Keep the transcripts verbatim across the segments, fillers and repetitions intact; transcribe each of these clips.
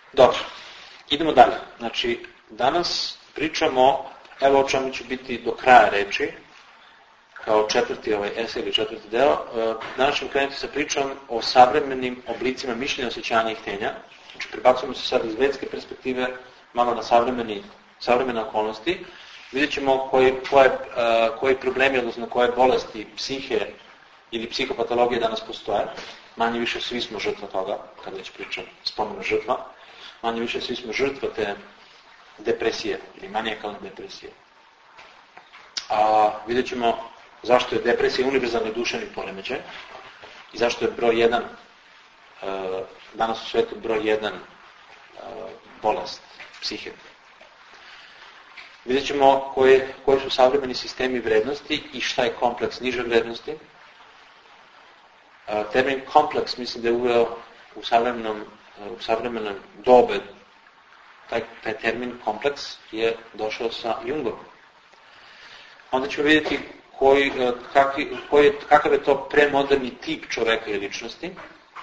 Dobro, idemo dalje. Znači, danas pričamo, evo o čemu će biti do kraja reči, kao četvrti ovaj esej ili četvrti deo. Danas ćemo krenuti sa pričom o savremenim oblicima mišljenja, osjećanja i htenja. Znači, prebacujemo se sad iz vedske perspektive malo na savremeni, savremene okolnosti. Vidjet ćemo koji, koje, koji problemi, odnosno koje bolesti psihe ili psihopatologije danas postoje. Manje više svi smo žrtva toga, kada već pričam, spomenu žrtva. Manje više svi smo žrtva te depresije ili manijakalne depresije. A vidjet ćemo zašto je depresija univerzalni duševni poremećaj i zašto je broj jedan, danas u svijetu broj jedan bolest psihe. Vidjet ćemo koje, koji su savremeni sistemi vrednosti i šta je kompleks niže vrednosti. Termin kompleks mislim da je uveo u savremenom, u savremenom dobe. Taj, taj termin kompleks je došao sa Jungom. Onda ćemo vidjeti koji, kakvi, koji, kakav je to premoderni tip čoveka i ličnosti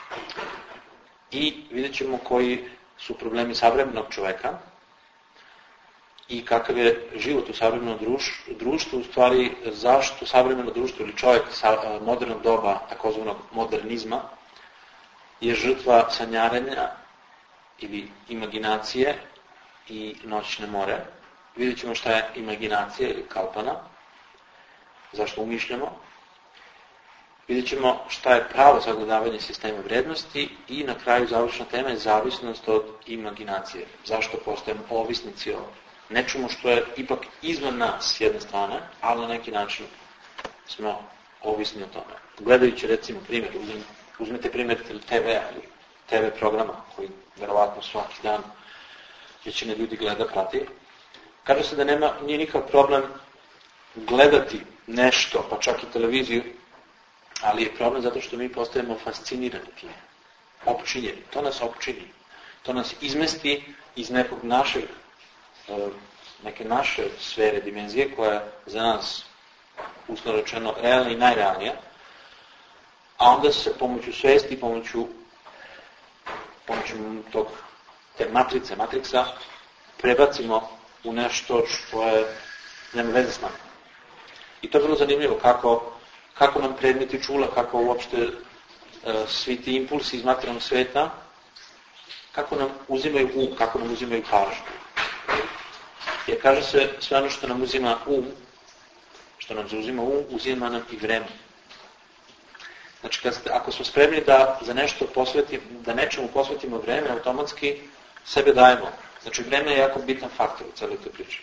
i vidjet ćemo koji su problemi savremenog čoveka i kakav je život u savremenom društvu, u stvari zašto savremeno društvo ili čovjek sa modernog doba, takozvanog modernizma, je žrtva sanjarenja ili imaginacije i noćne more. Vidjet ćemo šta je imaginacija ili kalpana, zašto umišljamo. Vidjet ćemo šta je pravo sagledavanje sistema vrednosti i na kraju završna tema je zavisnost od imaginacije. Zašto postajemo ovisnici o nečemu što je ipak izvan nas s jedne strane, ali na neki način smo ovisni o tome. Gledajući recimo primjer, uzmite primjer te ve a ili te ve programa koji verovatno svaki dan većina ljudi gleda, prati. Kaže se da nema, nije nikakav problem gledati nešto, pa čak i televiziju, ali je problem zato što mi postajemo fascinirani time, opčinjeni. To nas opčini. To nas izmesti iz nekog našeg, neke naše sfere, dimenzije, koja je za nas, uslovno rečeno, realna i najrealnija, a onda se pomoću svesti, pomoću, pomoću tog, te matrice, matriksa, prebacimo u nešto što je, nema veze s nama. I to je vrlo zanimljivo kako, kako nam predmeti čula, kako uopšte e, svi ti impulsi iz materijalnog sveta, kako nam uzimaju um, kako nam uzimaju pažnju. Jer kaže se, sve ono što nam uzima um, što nam zauzima um, uzima nam i vreme. Znači, kad ste, ako smo spremni da za nešto posvetimo, da nečemu posvetimo vreme, automatski sebe dajemo. Znači, vreme je jako bitan faktor u celoj toj priči.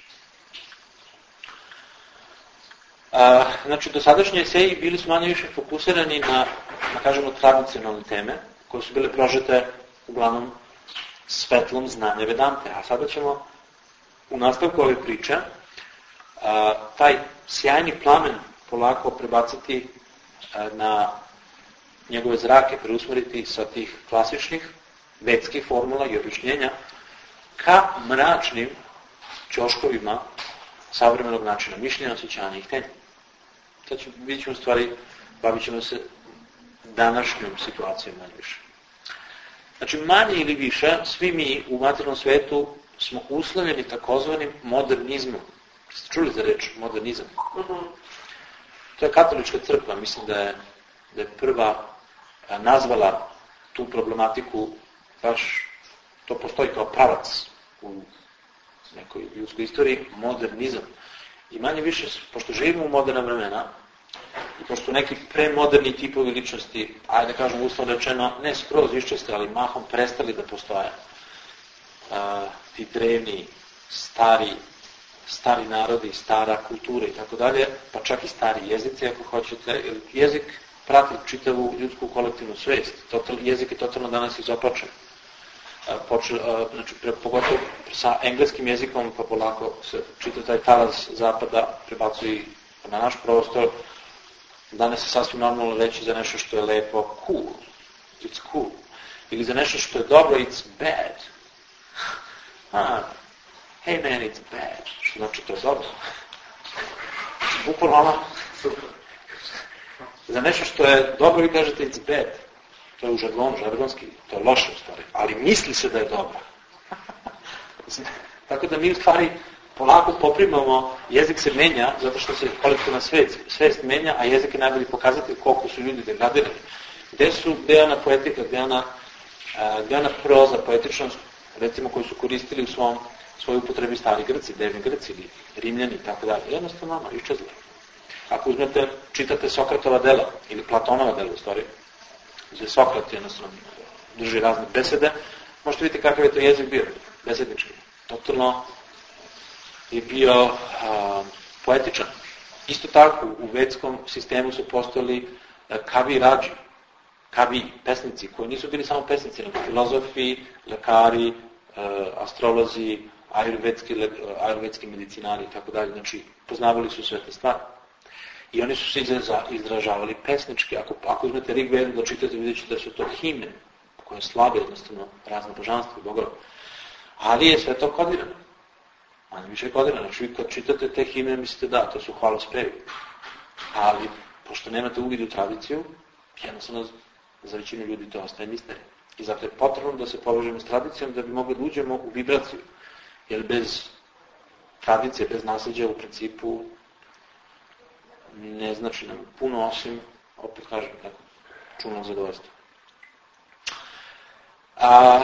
A, znači, dosadašnji eseji bili su manje više fokusirani na, na kažemo, tradicionalne teme, koje su bile prožete uglavnom svetlom znanja Vedante. A sada ćemo u nastavku ove priče a, taj sjajni plamen polako prebaciti a, na njegove zrake, preusmeriti sa tih klasičnih vedskih formula i objašnjenja ka mračnim ćoškovima savremenog načina mišljenja, osjećanja i htenja. Sad ću, vidjet ćemo stvari, bavit ćemo se današnjom situacijom manje više. Znači, manje ili više, svi mi u materijalnom svetu smo uslovljeni takozvanim modernizmom. Ste čuli za reč modernizam? Uh-huh. To je katolička crkva, mislim da je, da je prva nazvala tu problematiku, baš to postoji kao pravac u nekoj ljudskoj istoriji, modernizam. I manje više, pošto živimo u moderna vremena, i pošto neki premoderni tipovi ličnosti, ajde da kažem uslovno rečeno, ne skroz iščeste, ali mahom prestali da postoje. A, ti drevni, stari, stari narodi, stara kultura i tako dalje, pa čak i stari jezici, ako hoćete. Jezik prati čitavu ljudsku kolektivnu svest. Total, jezik je totalno danas izopačen. Počel, znači, pre, pogotovo sa engleskim jezikom, pa polako se čita taj talas zapada, prebacuje na naš prostor. Danas je sasvim normalno reći za nešto što je lepo cool, it's cool. Ili za nešto što je dobro, it's bad. Ah, hey man, it's bad. Što znači to je dobro. Uporno, za nešto što je dobro vi kažete it's bad. To je u žargonu, žargonski, to je loše u stvari, ali misli se da je dobro. Tako da mi u stvari polako poprimamo, jezik se menja zato što se kolektivna svest, svest menja, a jezik je najbolji pokazatelj koliko su ljudi degradirani. Gde su, gde je ona poetika, gde je ona, gde je ona proza, poetičnost, recimo koju su koristili u svom, svojoj upotrebi stari Grci, drevni Grci ili Rimljani i tako dalje. Jednostavno ono, iščezlo. Ako uzmete, čitate Sokratova dela ili Platonova dela u stvari, gde Sokrat jednostavno drži razne besede, možete vidjeti kakav je to jezik bio, besednički. Totalno je bio a, poetičan. Isto tako, u vedskom sistemu su postojali kavi rađi, kavi, pesnici, koji nisu bili samo pesnici, nego filozofi, lekari, astrolozi, ajurvedski, ajurvedski medicinari i tako dalje. Znači, poznavali su sve te stvari. I oni su se izražavali pesnički. Ako, ako uzmete Rig Vedu da čitate, vidjet ćete da su to himne, koje slave jednostavno razne božanstva i bogove. Ali je sve to kodirano. Manje više je kodirano. Znači, vi kad čitate te himne, mislite da, to su hvalospevi. Ali, pošto nemate uvid u tradiciju, jednostavno za većinu ljudi to ostaje misterija. I zato je potrebno da se povežemo s tradicijom da bi mogli da uđemo u vibraciju. Jer bez tradicije, bez nasljeđa u principu ne znači nam puno osim, opet kažem, tako, čuno zadovoljstvo. A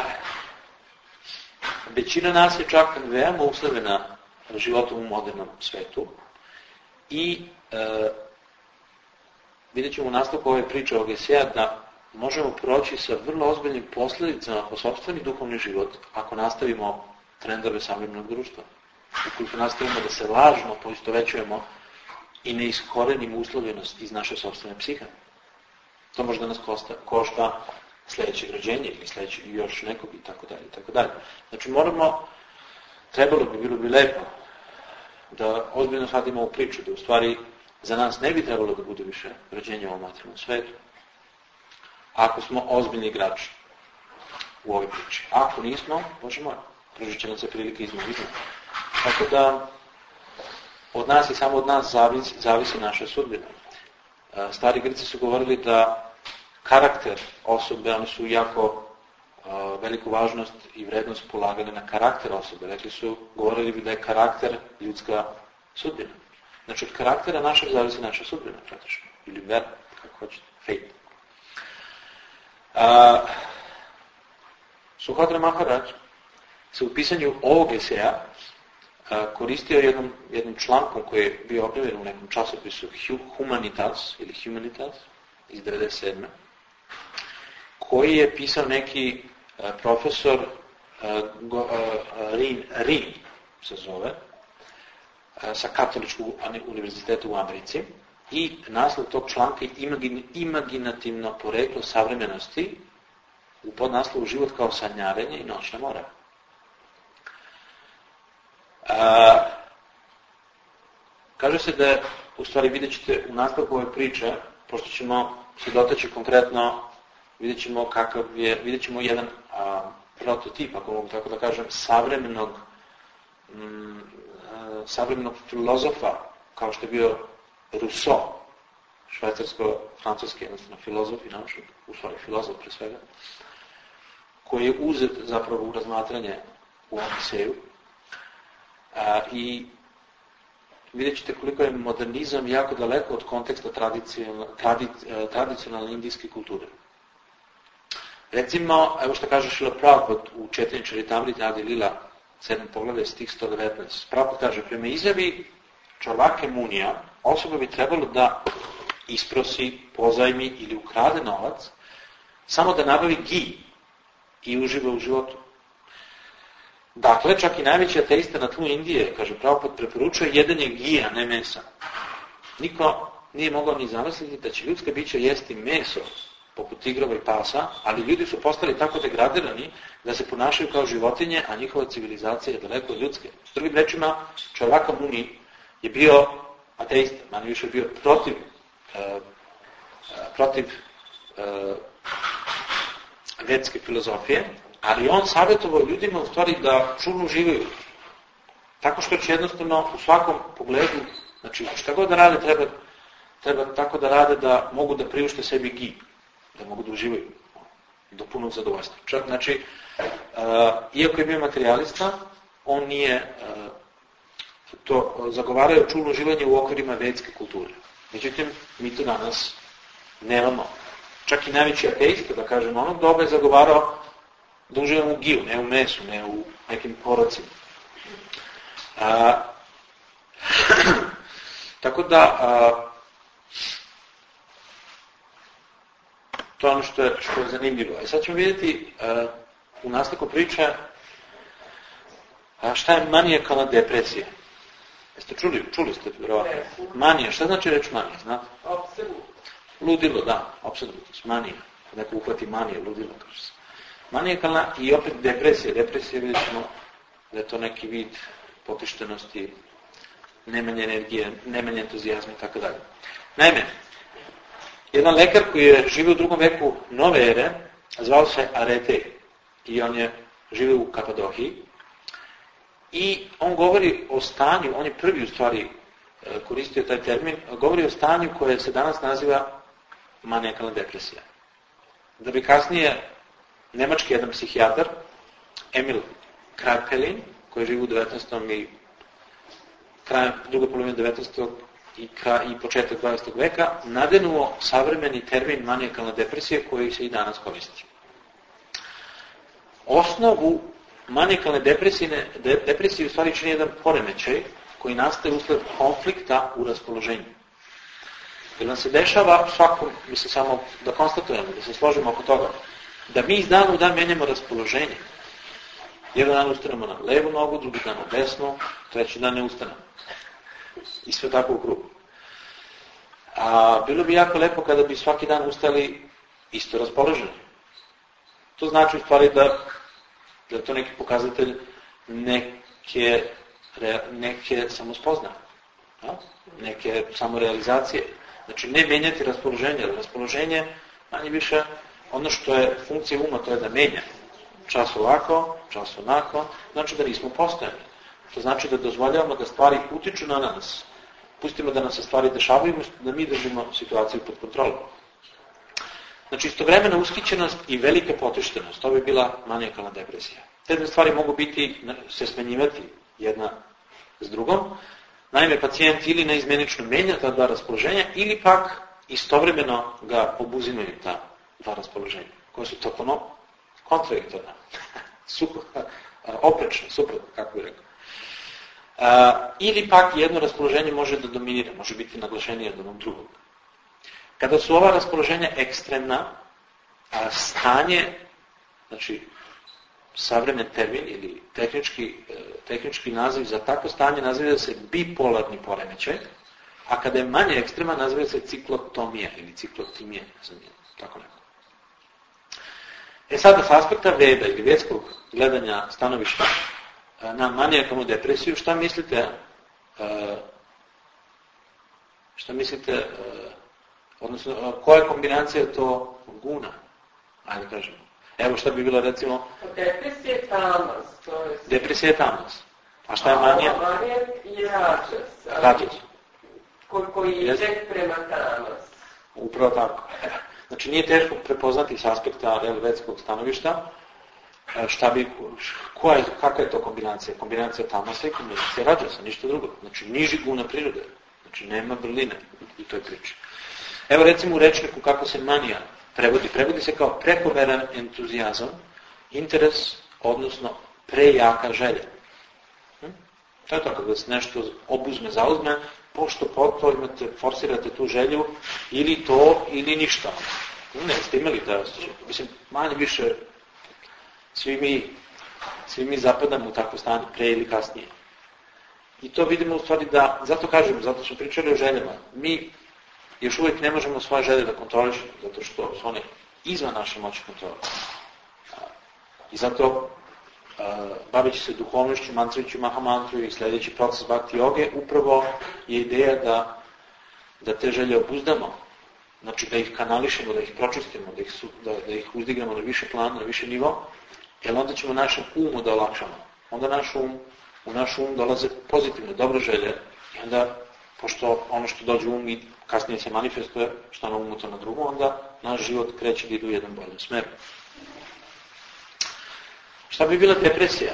većina nas je čak veoma uslovena životom u modernom svetu i e, vidjet ćemo u nastavku ove priče ovog eseja da možemo proći sa vrlo ozbiljnim posljedicama po sopstveni duhovni život ako nastavimo trendove savremenog društva. Ukoliko nastavimo da se lažno poistovećujemo i ne iskorenimo uslovljenost iz naše sopstvene psihe. To može da nas košta, košta sledećeg rođenja ili sledećeg još nekog i tako dalje i tako dalje. Znači moramo, trebalo bi, bilo bi lepo da ozbiljno shvatimo ovu priču, da u stvari za nas ne bi trebalo da bude više rođenja u ovom materijalnom svetu, ako smo ozbiljni igrači u ovoj priči. Ako nismo, Bože moj, pružit će nam se prilike iznad iznad. Tako da od nas i samo od nas zavisi, zavisi naša sudbina. Stari Grci su govorili da karakter osobe, oni su jako uh, veliku važnost i vrednost polagali na karakter osobe. Rekli su, govorili bi da je karakter ljudska sudbina. Znači od karaktera našeg zavisi naša sudbina, praktično. Ili vera, kako hoćete, fate. Uh, Suhotra Maharaj se u pisanju ovog eseja koristio jednom, jednim člankom koji je bio objavljen u nekom časopisu Humanitas ili Humanitas iz devedeset sedme koji je pisao neki uh, profesor uh, go, uh, Rin, Rin se zove, uh, sa Katoličkog univerziteta u Americi i naslov tog članka je imagin, imaginativno poreklo savremenosti u podnaslovu život kao sanjarenje i noćna mora. A, kaže se da, u stvari vidjet ćete u nastavku ove priče, pošto ćemo se dotaći konkretno, vidjet ćemo kakav je, vidjet ćemo jedan a, prototip, ako mogu tako da kažem, savremenog, m, a, savremenog filozofa, kao što je bio Rousseau, švajcarsko-francuski, jednostavno filozof i naučnik, u stvari filozof pre svega, koji je uzet zapravo u razmatranje u ovom eseju. A, I vidjet ćete koliko je modernizam jako daleko od konteksta tradicionalne, tradic, tradicionalne indijske kulture. Recimo, evo što kaže Šrila Prabhupada u Četanje Čaritamrita Adi Lila, sedmo poglavlje, stih sto devetnaest. Prabhupada kaže, prema izjavi Čarvake Munija, osoba bi trebalo da isprosi, pozajmi ili ukrade novac, samo da nabavi gi i uživa u životu. Dakle, čak i najveći ateista na tlu Indije, kaže Prabhupada, preporučuje jedenje gija, ne mesa. Niko nije mogao ni zamisliti da će ljudska bića jesti meso, poput tigrova i pasa, ali ljudi su postali tako degradirani da se ponašaju kao životinje, a njihova civilizacija je daleko od ljudske. S drugim rečima, Čarvaka Muni je bio ateista, manje više je bio protiv, uh, protiv uh, vedske filozofije, ali on savjetovao ljudima u stvari da čudno živaju. Tako što će jednostavno u svakom pogledu, znači šta god da rade, treba, treba tako da rade da mogu da priušte sebi gi, da mogu da uživaju do punog zadovoljstva. Čak, znači, uh, iako je bio materijalista, on nije, to zagovaraju čulno življenje u okvirima vedske kulture. Međutim, mi to danas nemamo. Čak i najveći ateista, da kažem, onog doba je zagovarao da uživamo u giju, ne u mesu, ne u nekim porocima. A, tako da, a, to je ono što je, što je zanimljivo. E sad ćemo vidjeti a, u nastavku priče a šta je manijakalna depresija. Jeste čuli? Čuli ste, vjerovatno. Manija, šta znači reč manija, znate? Opsednut. Ludilo, da, opsednut, manija. Neko uhvati manija, ludilo, kaže se. Manijakalna i opet depresija. Depresija, vidjet ćemo da je to neki vid potištenosti, nemanje energije, nemanje entuzijazma i tako dalje. Naime, jedan lekar koji je živio u drugom veku nove ere, zvao se Aretej i on je živio u Kapadohiji i on govori o stanju, on je prvi u stvari koristio taj termin, govori o stanju koje se danas naziva manijakalna depresija. Da bi kasnije nemački jedan psihijatar, Emil Kraepelin, koji živi u devetnaestom i krajem druge polovine devetnaestog i, kraj, i početak dvadesetog veka, nadenuo savremeni termin manijakalna depresija koji se i danas koristi. Osnovu manijakalne depresije, depresije u stvari čini jedan poremećaj koji nastaje usled konflikta u raspoloženju. Jer nam se dešava svakom, mislim samo da konstatujemo, da se složimo oko toga, da mi iz dana u dan menjamo raspoloženje. Jedan dan ustanemo na levu nogu, drugi dan na desnu, treći dan ne ustanemo. I sve tako u krugu. A bilo bi jako lepo kada bi svaki dan ustali isto raspoloženi. To znači u stvari da, da je to neki pokazatelj neke, neke samospoznaje, neke samorealizacije. Znači ne menjati raspoloženje, jer raspoloženje manje više ono što je funkcija uma, to je da menja. Čas ovako, čas onako, znači da nismo postojani. To znači da dozvoljavamo da stvari utiču na nas. Pustimo da nam se stvari dešavaju, da mi držimo situaciju pod kontrolom. Znači istovremena ushićenost i velika potištenost, to bi bila manijakalna depresija. Te dve stvari mogu biti, se smenjivati jedna s drugom. Naime, pacijent ili neizmenično menja ta dva raspoloženja, ili pak istovremeno ga obuzimaju ta dva raspoloženja, koje su totalno kontradiktorna, oprečna, suprotna, kako bih rekao. A, ili pak jedno raspoloženje može da dominira, može biti naglašenije od onog drugog. Kada su ova raspoloženja ekstremna, a stanje, znači savremen termin ili tehnički, tehnički naziv za takvo stanje naziva se bipolarni poremećaj, a kada je manje ekstreman naziva se ciklotomija ili ciklotimija, ne znam, tako neko. E sada, s aspekta veda ili vedskog gledanja stanovišta na manijakalnu depresiju, šta mislite, šta mislite, odnosno, koja kombinacija je to guna? Ajde kažemo. Evo šta bi bilo recimo... Depresija je tamas. To je... Depresija je tamas. A šta je manija? A manijak je rađas. Rađas. Koji, koji ide prema tamas. Upravo tako. Znači nije teško prepoznati s aspekta vedskog stanovišta šta bi, koja je, kakva je to kombinacija? Kombinacija tamasa i kombinacija rađasa, ništa drugo. Znači niži guna prirode. Znači nema vrline u toj priči. Evo recimo u rečniku kako se manija prevodi. Prevodi se kao prekomeran entuzijazam, interes, odnosno prejaka želja. Hm? To je to kada se nešto obuzme, zauzme, pošto potom imate, forsirate tu želju, ili to, ili ništa. Ne, ste imali da, mislim, manje više, svi mi, svi mi zapadamo u takvo stanje, pre ili kasnije. I to vidimo u stvari da, zato kažemo, zato smo pričali o željama, mi još uvijek ne možemo svoje želje da kontrolišemo, zato što su one izvan naše moći kontrole. I zato, baveći se duhovnošću, mantriću, mahamantru i sljedeći proces bhakti joge, upravo je ideja da, da te želje obuzdamo, znači da ih kanališemo, da ih pročistimo, da ih, da, da ih uzdignemo na više plan, na više nivo, jer onda ćemo našem umu da olakšamo. Onda naš um, u naš um dolaze pozitivne, dobre želje i onda, pošto ono što dođe u um i kasnije se manifestuje, što na umu to na drugo, onda naš život kreće da ide u jedan boljem smeru. Šta bi bila depresija?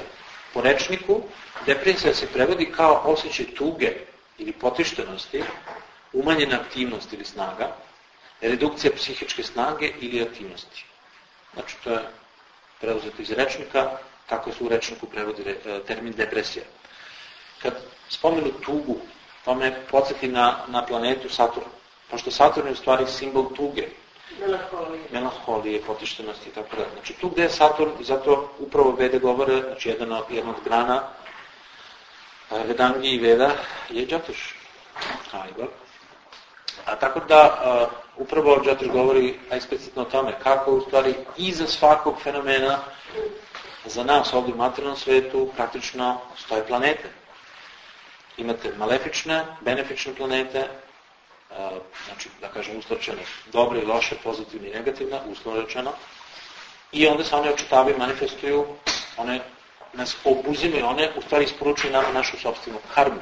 Po rečniku, depresija se prevodi kao osjećaj tuge ili potištenosti, umanjena aktivnost ili snaga, redukcija psihičke snage ili aktivnosti. Znači, to je preuzeto iz rečnika, kako se u rečniku prevodi termin depresija. Kad spomenu tugu, to me podsjeti na, na planetu Saturn, pošto Saturn je u stvari simbol tuge, Melanholije. melanholije, potištenosti i tako da. Znači, tu gde je Saturn, i zato upravo Vede govore, znači, jedna, jedna od grana Vedangi i Veda je Džatuš. A, Igor. A tako da, uh, upravo Džatuš govori eksplicitno o tome kako u stvari iza svakog fenomena za nas ovdje u materijalnom svetu praktično stoje planete. Imate malefične, benefične planete, uh, znači, da kažem, uslovno rečeno, dobre i loše, pozitivne i negativne, uslovno rečeno, i onda se one očitavaju i manifestuju, one nas obuzimaju, one u stvari isporučuju nama našu sopstvenu karmu.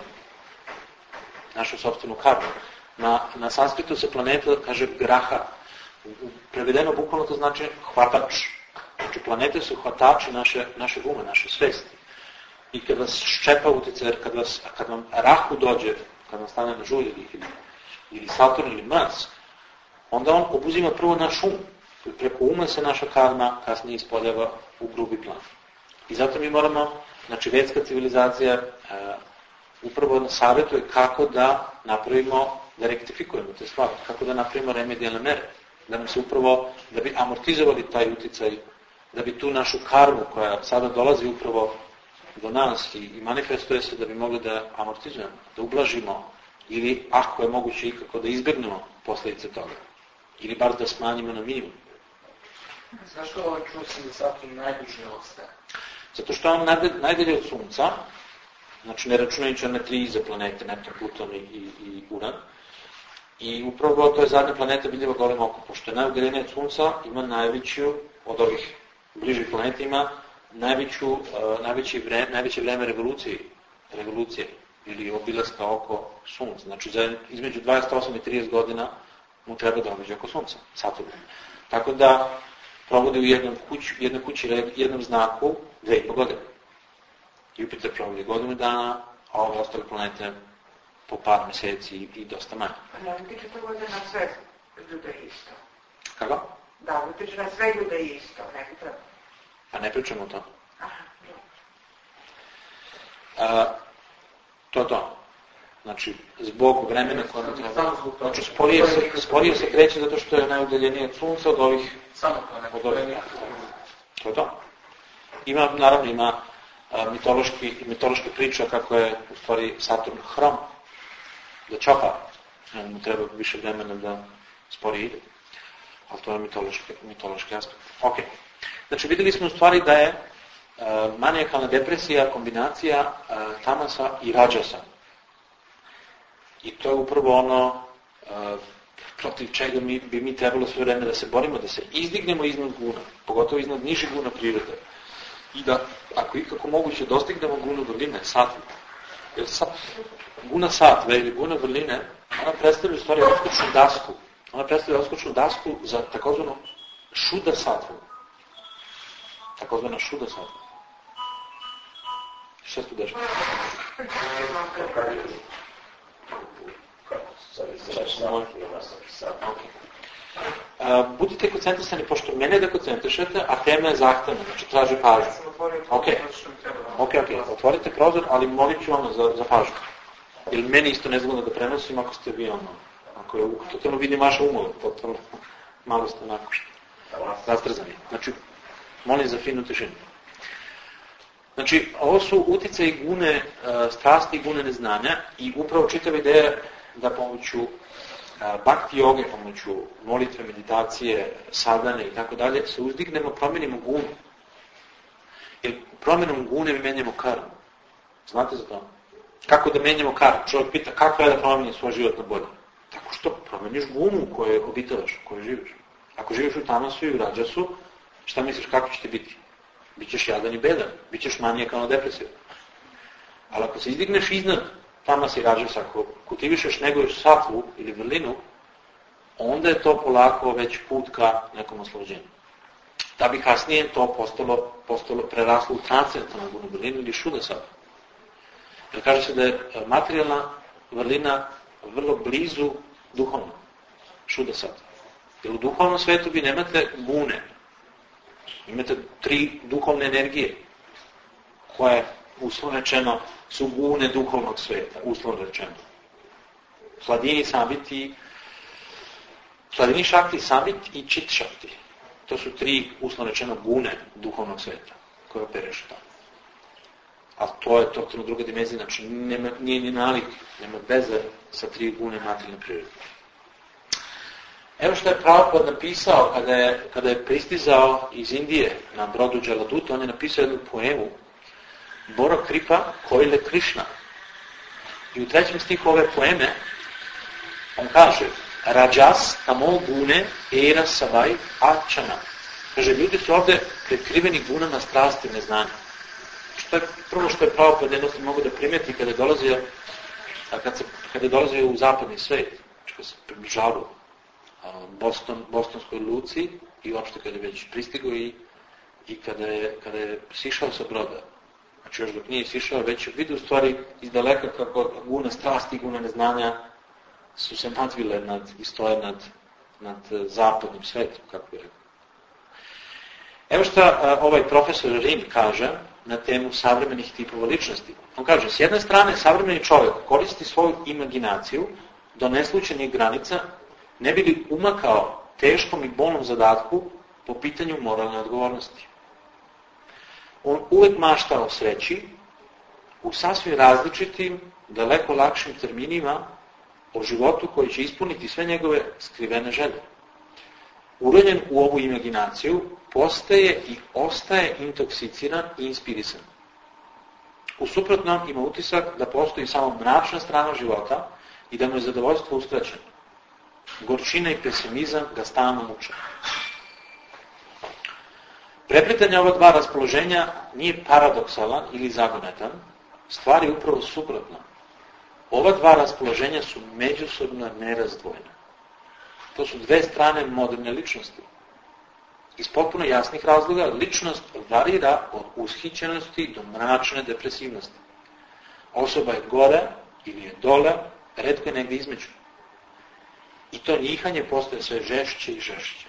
Našu sopstvenu karmu. Na, na sanskritu se planeta kaže graha. Prevedeno bukvalno to znači hvatač. Znači planete su hvatači naše, naše ume, naše svesti. I kad vas ščepa utjecaj, kad, vas, kad vam Rahu dođe, kad vam stane na žulj ili, ili Saturn ili Mars, onda on obuzima prvo naš um. Preko uma se naša karma kasnije ispoljava u grubi plan. I zato mi moramo, znači vedska civilizacija e, upravo nas savjetuje kako da napravimo, da rektifikujemo te stvari, kako da napravimo remedijalne mere, da nam se upravo, da bi amortizovali taj uticaj, da bi tu našu karmu koja sada dolazi upravo do nas i, i manifestuje se, da bi mogli da amortizujemo, da ublažimo ili ako je moguće ikako da izbjegnemo posljedice toga. Ili bar da smanjimo na minimum. Zašto ovaj čuo sam da Saturn najduže ostaje? Zato što on najdalje od Sunca, znači ne računajući one tri iza planete, Neptun, Pluton i, i, i Uran, i upravo to je zadnja planeta vidljiva golem oko, pošto je najudaljenija od Sunca, ima najveću, od ovih bližih planeta ima najveću, uh, najveće, vre, najveće vreme revolucije, revolucije ili obilaska oko Sunca. Znači za između dvadeset osam i trideset godina mu treba da obiđe oko Sunca, Saturn. Tako da provodi u jednom kući, jednoj kući, jednom znaku dve i po godine. Jupiter provodi godinu dana, a ove ostale planete po par mjeseci i, i dosta manje. Pa ne utiče to godine na sve ljude isto. Kako? Da, utiče na sve ljude isto, ne bi treba. Pa ne pričamo o to. Aha, dobro. A, to je to. Znači, zbog vremena koje nam treba. Znači, sporije se, sporije se kreće zato što je najudaljenije od Sunca od ovih... Samo to neko. Od ovih. To je to. Ima, naravno, ima a, mitološki, mitološka priča kako je u stvari Saturn hrom, da čopa. Mu treba više vremena da sporije ide. Ali to je mitološki, mitološki aspekt. Ok. Znači, vidjeli smo u stvari da je a, manijakalna depresija kombinacija a, tamasa i rađasa. I to je upravo ono uh, protiv čega mi, bi mi trebalo sve vreme da se borimo, da se izdignemo iznad guna, pogotovo iznad nižih guna prirode. I da, ako ikako moguće, dostignemo gunu vrline, satvu. Jer sa, guna satve ili guna vrline, ona predstavlja u stvari odskočnu dasku. Ona predstavlja odskočnu dasku za takozvano šuda satvu. Takozvano šuda satvu. Šta se tu dešava? Uh, budite koncentrisani, pošto mene da koncentrišete, a tema je zahtevna, znači traži pažnju. Ok, ok, ok, otvorite prozor, ali molit ću ono za, za pažnju. Jer meni isto ne znam da prenosim ako ste vi ono, ako je totalno vidim vaše umove, totalno malo ste onako rastrzani. Znači, molim za finu tišinu. Znači, ovo su utjecaji gune, uh, strasti i gune neznanja i upravo čitava ideja da pomoću uh, bhakti joge, pomoću molitve, meditacije, sadhane i tako dalje, se uzdignemo, promenimo gunu. Jer promjenom gune mi menjamo karmu. Znate za to? Kako da menjamo karmu? Čovjek pita kako je da promenim svoj život na bolje? Tako što promeniš gunu u kojoj obitavaš, u kojoj živiš. Ako živiš u tamasu i u rađasu, šta misliš kako će ti biti? Bićeš jadan i bedan, bićeš manijakalno depresivan. Ali ako se izdigneš iznad tamas i rađasa, ako kultivišeš neguješ satvu ili vrlinu, onda je to polako već put ka nekom oslobođenju. da bi kasnije to postalo, postalo preraslo u transcendentalnu gunu vrlinu ili šuda sattva. Jer kaže se da je materijalna vrlina vrlo blizu duhovnom, šuda sattva. Jer u duhovnom svetu vi nemate gune, imate tri duhovne energije, koje, uslovno rečeno, su gune duhovnog sveta, uslovno rečeno. Hladini samviti, hladini šakti, samvit i čit šakti. To su tri, uslovno rečeno, gune duhovnog sveta, koje operišu tamo. A to je totalno druga dimenzija, znači nema, nije ni nalik, nema veze sa tri gune materijalne prirode. Evo što je Prabhupada napisao kada je, kada je pristizao iz Indije na brodu Jaladuta, on je napisao jednu poemu Boro Kripa Koile Krishna. I u trećem stihu ove poeme on kaže Rajas tamo gune era savai achana. Kaže, ljudi su ovde prekriveni gunama strasti i neznanja. Što je prvo što je Prabhupada jednostavno mogu da primeti kada je dolazio, kad se, kada je dolazio u zapadni svet, kada se približavao Boston, Bostonskoj luci i uopšte kada je već pristigao i, i kada, je, kada je sišao sa broda. Znači još dok nije sišao, već vidio u stvari iz daleka kako guna strasti i guna neznanja su se nadvile nad, i stoje nad, nad zapadnim svetom, kako bi rekao. Evo šta ovaj profesor Rin kaže na temu savremenih tipova ličnosti. On kaže, s jedne strane, savremeni čovjek koristi svoju imaginaciju do neslučajnih granica, ne bi li umakao teškom i bolnom zadatku po pitanju moralne odgovornosti. On uvek mašta o sreći u sasvim različitim, daleko lakšim terminima o životu koji će ispuniti sve njegove skrivene želje. Uronjen u ovu imaginaciju, postaje i ostaje intoksiciran i inspirisan. U suprotnom ima utisak da postoji samo mračna strana života i da mu je zadovoljstvo uskraćeno. Gorčina i pesimizam ga stalno muče. Prepletanje ova dva raspoloženja nije paradoksalan ili zagonetan, stvar je upravo suprotna. Ova dva raspoloženja su međusobno nerazdvojene. To su dve strane moderne ličnosti. Iz potpuno jasnih razloga ličnost varira od ushićenosti do mračne depresivnosti. Osoba je gore ili je dole, retko je negdje između. I to njihanje postaje sve žešće i žešće.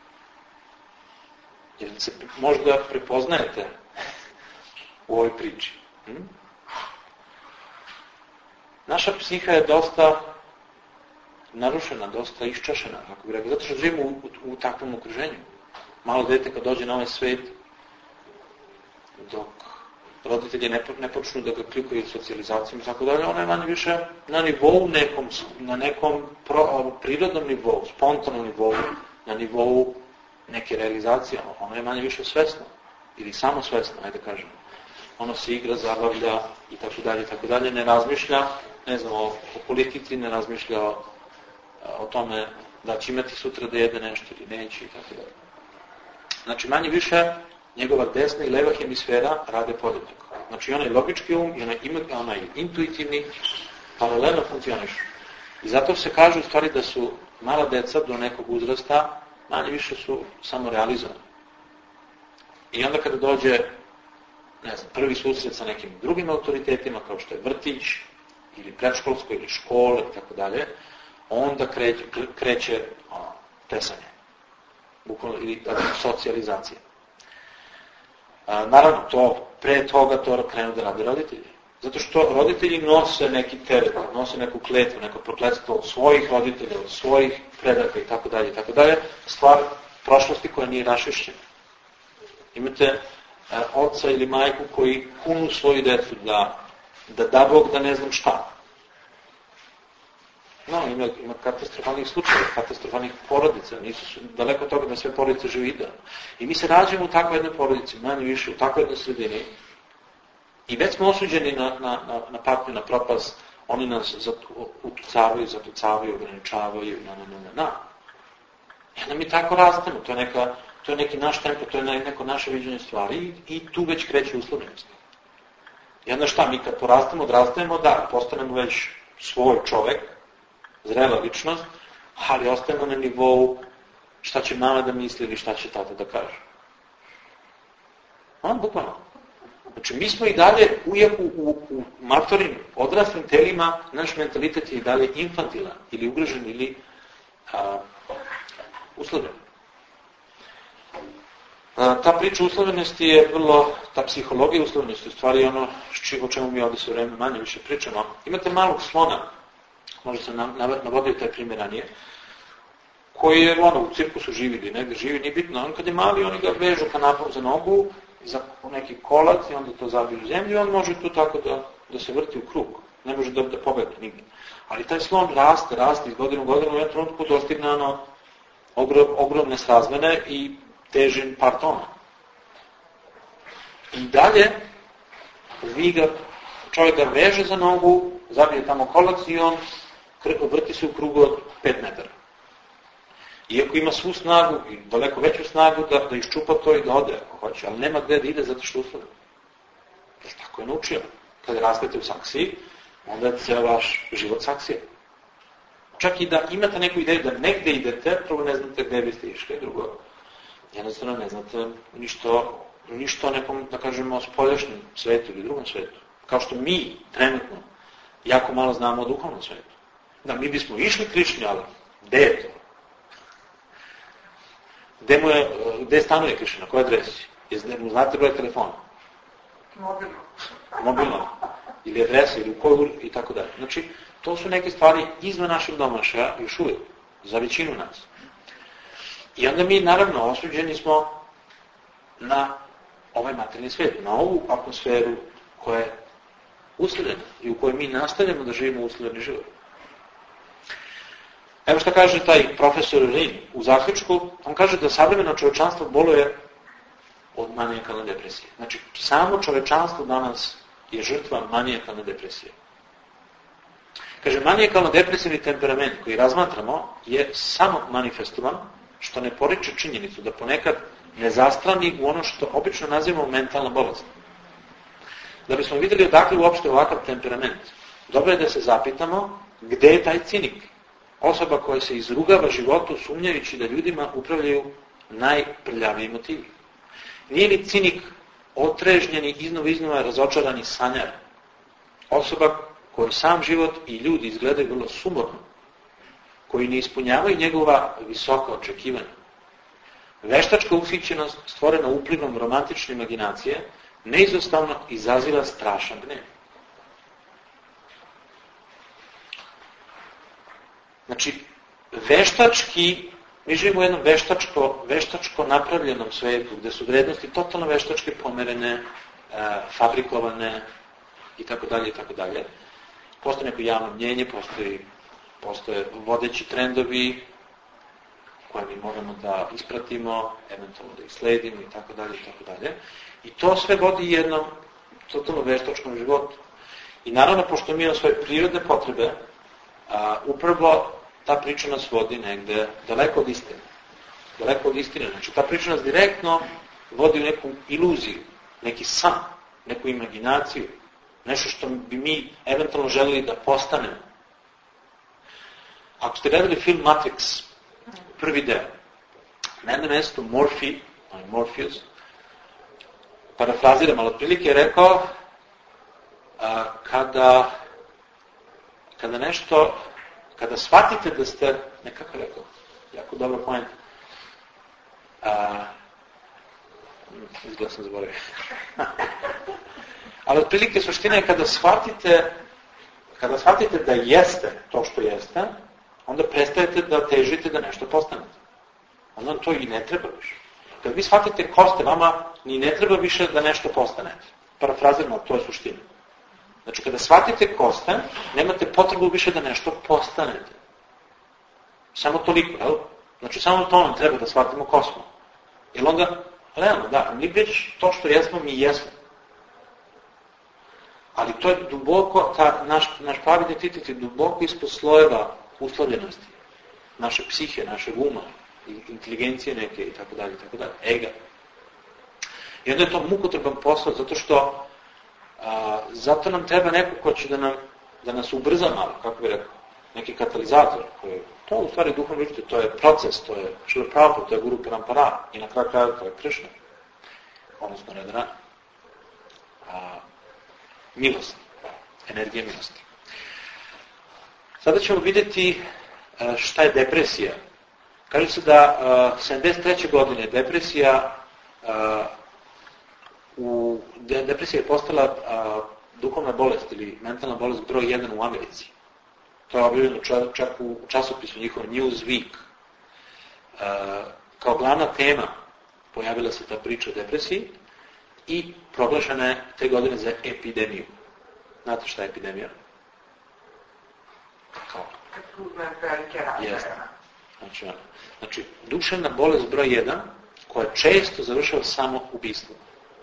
Jer se možda prepoznajete u ovoj priči. Hm? Naša psiha je dosta narušena, dosta iščašena, kako bi rekao, zato što živimo u, u, u takvom okruženju. Malo dete kad dođe na ovaj svet, dok roditelji ne, ne počnu da ga klikaju socijalizacijom i tako dalje, ona je manje više na nivou nekom, na nekom pro, prirodnom nivou, spontanom nivou, na nivou neke realizacije, ono je manje više svesno, ili samo svesno, ajde kažemo. Ono se igra, zabavlja i tako dalje, i tako dalje, ne razmišlja, ne znam, o, o politici, ne razmišlja o, o tome da će imati sutra da jede nešto ili neće i tako dalje. Znači, manje više njegova desna i leva hemisfera rade podjednako. Znači, onaj logički um i onaj, onaj intuitivni paralelno funkcionišu. I zato se kaže u stvari da su mala deca do nekog uzrasta manje više su samo realizovani. I onda kada dođe, ne znam, prvi susret sa nekim drugim autoritetima, kao što je vrtić, ili predškolsko, ili škole, i tako dalje, onda kreće, kreće ono, tesanje. Bukvalno, ili socijalizacija. A, naravno, to, pre toga to krenu da rade roditelji. Zato što roditelji nose neki teret, nose neku kletvu, neko prokletstvo od svojih roditelja, od svojih predaka i tako dalje, i tako dalje, stvar prošlosti koja nije rašišćena. Imate a, oca ili majku koji kunu svoju decu da, da da Bog da ne znam šta. No, ima, ima katastrofalnih slučajeva, katastrofalnih porodica, nisu daleko od toga da sve porodice žive idealno. I mi se rađemo u takvoj jednoj porodici, manje više, u takvoj jednoj sredini, i već smo osuđeni na, na, na, na patnju, na propast, oni nas utucavaju, zatucavaju, ograničavaju, na, na, na, na. I onda mi tako rastemo, to je, neka, to je neki naš tempo, to je neko naše viđenje stvari i, i tu već kreće uslovljenost. I onda šta, mi kad porastemo, odrastajemo, da, postanemo već svoj čovek, zrela ličnost, ali ostajemo na nivou šta će mama da misli ili šta će tata da kaže. A, bukvalno. Znači, mi smo i dalje, ujako u, u matorim, odraslim telima, naš mentalitet je i dalje infantilan, ili ugrožen, ili a, uslovljen. A, ta priča uslovljenosti je vrlo, ta psihologija uslovljenosti, u stvari ono o čemu mi ovdje sve vreme manje više pričamo. Imate malog slona, možda sam navodio taj primjer ranije, koji je ono, u cirkusu živi ili negdje živi, nije bitno. On kad je mali, oni ga vežu kanapom za nogu, za neki kolac i onda to zabiju u zemlju i on može tu tako da, da se vrti u krug. Ne može da, da pobegne nigdje. Ali taj slon raste, raste iz godinu u godinu, u jednom trenutku dostigne ono ogrom, ogromne srazmene i teži par tona. I dalje vi ga, čovjek ga veže za nogu, zabije tamo kolac i on vrti se u krugu od pet metara. Iako ima svu snagu i daleko veću snagu da, da iščupa to i da ode ako hoće, ali nema gde da ide zato što uslovno. Jer tako je naučio. Kada rastete u saksiji, onda je ceo vaš život saksija. Čak i da imate neku ideju da negde idete, prvo ne znate gde biste išli, drugo, jednostavno ne znate ništo, ništo nekom, da kažemo, spoljašnjem svetu ili drugom svetu. Kao što mi, trenutno, jako malo znamo o duhovnom svetu. Da, mi bismo išli Krišnju, ali gde je to? Gde, mu je, gde stanuje Krišna, na kojoj adresi? Jeste mu znate broj telefona? Mobilno. Mobilno. Ili adresa, ili u koju, i tako dalje. Znači, to su neke stvari izvan našeg domašaja, još uvijek, za većinu nas. I onda mi, naravno, osuđeni smo na ovaj materijalni svijet, na ovu atmosferu koja je usledena i u kojoj mi nastavljamo da živimo usledeni život. Evo što kaže taj profesor Rin u zaključku, on kaže da savremeno čovečanstvo boluje od manijakalne depresije. Znači, samo čovečanstvo danas je žrtva manijakalne depresije. Kaže, manijakalno-depresivni temperament koji razmatramo je samo manifestovan, što ne poriče činjenicu da ponekad ne zastrani u ono što obično nazivamo mentalna bolest. Da bismo vidjeli odakle uopšte ovakav temperament, dobro je da se zapitamo gde je taj cinik. Osoba koja se izrugava životu sumnjajući da ljudima upravljaju najprljaviji motivi. Nije li cinik otrežnjeni, iznova iznova razočarani sanjar? Osoba kojoj sam život i ljudi izgledaju vrlo sumorno, koji ne ispunjavaju njegova visoka očekivanja. Veštačka ushićenost stvorena uplivom romantične imaginacije neizostavno izaziva strašan gnev. Znači, veštački, mi živimo u jednom veštačko, veštačko napravljenom svetu, gde su vrednosti totalno veštačke pomerene, e, fabrikovane i tako dalje i tako dalje. Postoje neko javno mnjenje, postoji, postoje vodeći trendovi koje mi moramo da ispratimo, eventualno da ih sledimo i tako dalje i tako dalje. I to sve vodi jednom totalno veštačkom životu. I naravno, pošto mi imamo svoje prirodne potrebe, a, upravo ta priča nas vodi negde daleko od istine. Daleko od istine. Znači, ta priča nas direktno vodi u neku iluziju, neki san, neku imaginaciju, nešto što bi mi eventualno želeli da postanemo. Ako ste gledali film Matrix, prvi deo, na jednom mjestu Morphy, Morpheus, parafraziram, ali otprilike je rekao a, kada, kada nešto, kada shvatite da ste, nekako rekao, jako dobro point, izgleda sam zaboravio. Ali otprilike suština je kada shvatite, kada shvatite da jeste to što jeste, onda prestajete da težite da nešto postanete. Onda to i ne treba više. Kad vi shvatite ko ste, vama ni ne treba više da nešto postanete. Parafrazirno, to je suština. Znači, kada shvatite ko ste, nemate potrebu više da nešto postanete. Samo toliko, jel? Znači, samo to nam treba da shvatimo ko smo. Jer onda, realno, da, mi već to što jesmo, mi jesmo. Ali to je duboko, ta, naš, naš pravi identitet je duboko ispod slojeva uslovljenosti. Naše psihe, naše uma, inteligencije neke i tako dalje, tako dalje, ega. I onda je to mukotreban posao, zato što a, zato nam treba neko ko će da, nam, da nas ubrza malo, kako bih rekao, neki katalizator. Koji, to u stvari duhovno učite, to je proces, to je Šrila Prabhupada, to je Guru Parampara i na kraju kraja to je Krishna. odnosno radara, a, milosti, energije milosti. Sada ćemo vidjeti a, šta je depresija. Kaže se da a, sedamdeset treće godine depresija a, u, de, depresija je postala a, duhovna bolest ili mentalna bolest broj jedan u Americi. To je objavljeno čak u časopisu njihovom Newsweek. A, kao glavna tema pojavila se ta priča o depresiji i proglašena je te godine za epidemiju. Znate šta je epidemija? Kao? Jeste. Znači, znači, duševna bolest broj jedan, koja često završava samo ubistvom.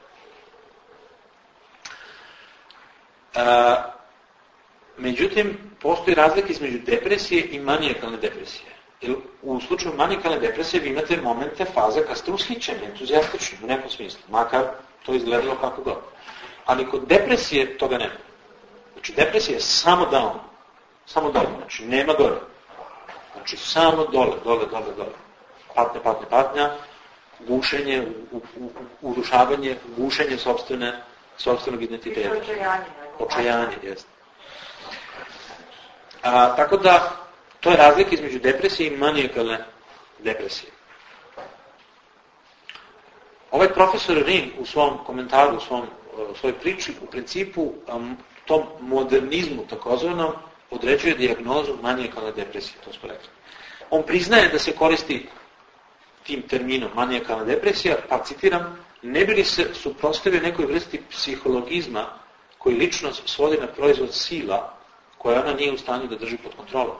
A, međutim, postoji razlika između depresije i manijakalne depresije. Jer u slučaju manijakalne depresije vi imate momente, faze kad ste ushićeni, entuzijastični u nekom smislu, makar to izgledalo kako god. Ali kod depresije toga nema. Znači, depresija je samo down, samo dole, znači nema gore. Znači, samo dole, dole, dole, dole. Patnja, patnja, patnja, gušenje, u, u, urušavanje, gušenje sopstvene, sopstvenog identiteta. Očajanje. Očajanje, jeste. A, tako da, to je razlika između depresije i manijakalne depresije. Ovaj profesor Ring u svom komentaru, u svom, u svojoj priči, u principu, um, tom modernizmu takozvanom, određuje dijagnozu manijakalne depresije, to smo rekli. On priznaje da se koristi tim terminom manijakalna depresija, pa citiram, ne bi li se suprotstavio nekoj vrsti psihologizma koji ličnost svodi na proizvod sila koje ona nije u stanju da drži pod kontrolom.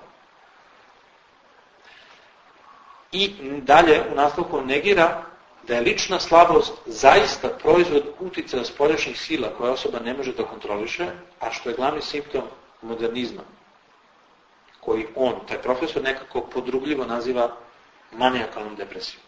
I dalje u nastavku negira da je lična slabost zaista proizvod uticaja spoljašnjih sila koje osoba ne može da kontroliše, a što je glavni simptom modernizma, koji on, taj profesor, nekako podrugljivo naziva manijakalnom depresijom.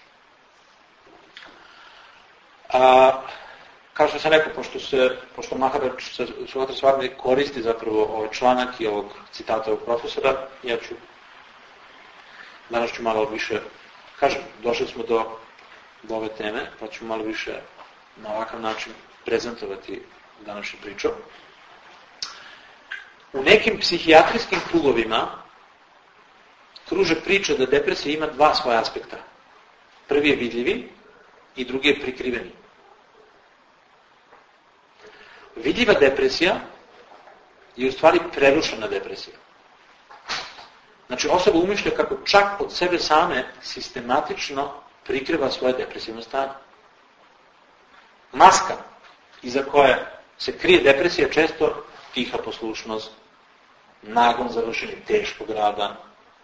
A, kao što sam rekao, pošto, se, pošto Maharaj Suhatrasvarni koristi zapravo ovaj članak i ovog citata ovog profesora, ja ću danas ću malo više, kažem, došli smo do, do ove teme, pa ću malo više na ovakav način prezentovati današnju priču. U nekim psihijatrijskim krugovima kruže priča da depresija ima dva svoja aspekta. Prvi je vidljivi i drugi je prikriveni. Vidljiva depresija je u stvari prerušena depresija. Znači, osoba umišlja kako čak od sebe same sistematično prikriva svoje depresivno stanje. Maska iza koje se krije depresija često tiha poslušnost, nagon za vršenje teškog rada,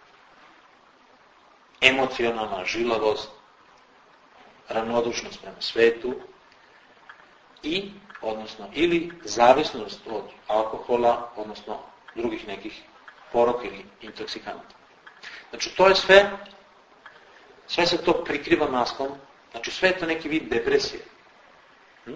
emocionalna žilavost, ravnodušnost prema svetu i, odnosno, ili zavisnost od alkohola, odnosno drugih nekih poroka ili intoksikanata. Znači, to je sve, sve se to prikriva maskom, znači sve je to neki vid depresije. Hm?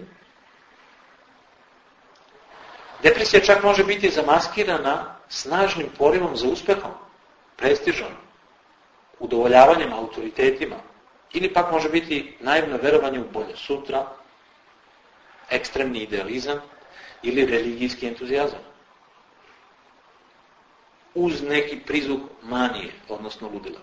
Depresija čak može biti zamaskirana snažnim porivom za uspehom, prestižom, udovoljavanjem autoritetima, ili pak može biti naivno verovanje u bolje sutra, ekstremni idealizam ili religijski entuzijazam. Uz neki prizvuk manije, odnosno ludila.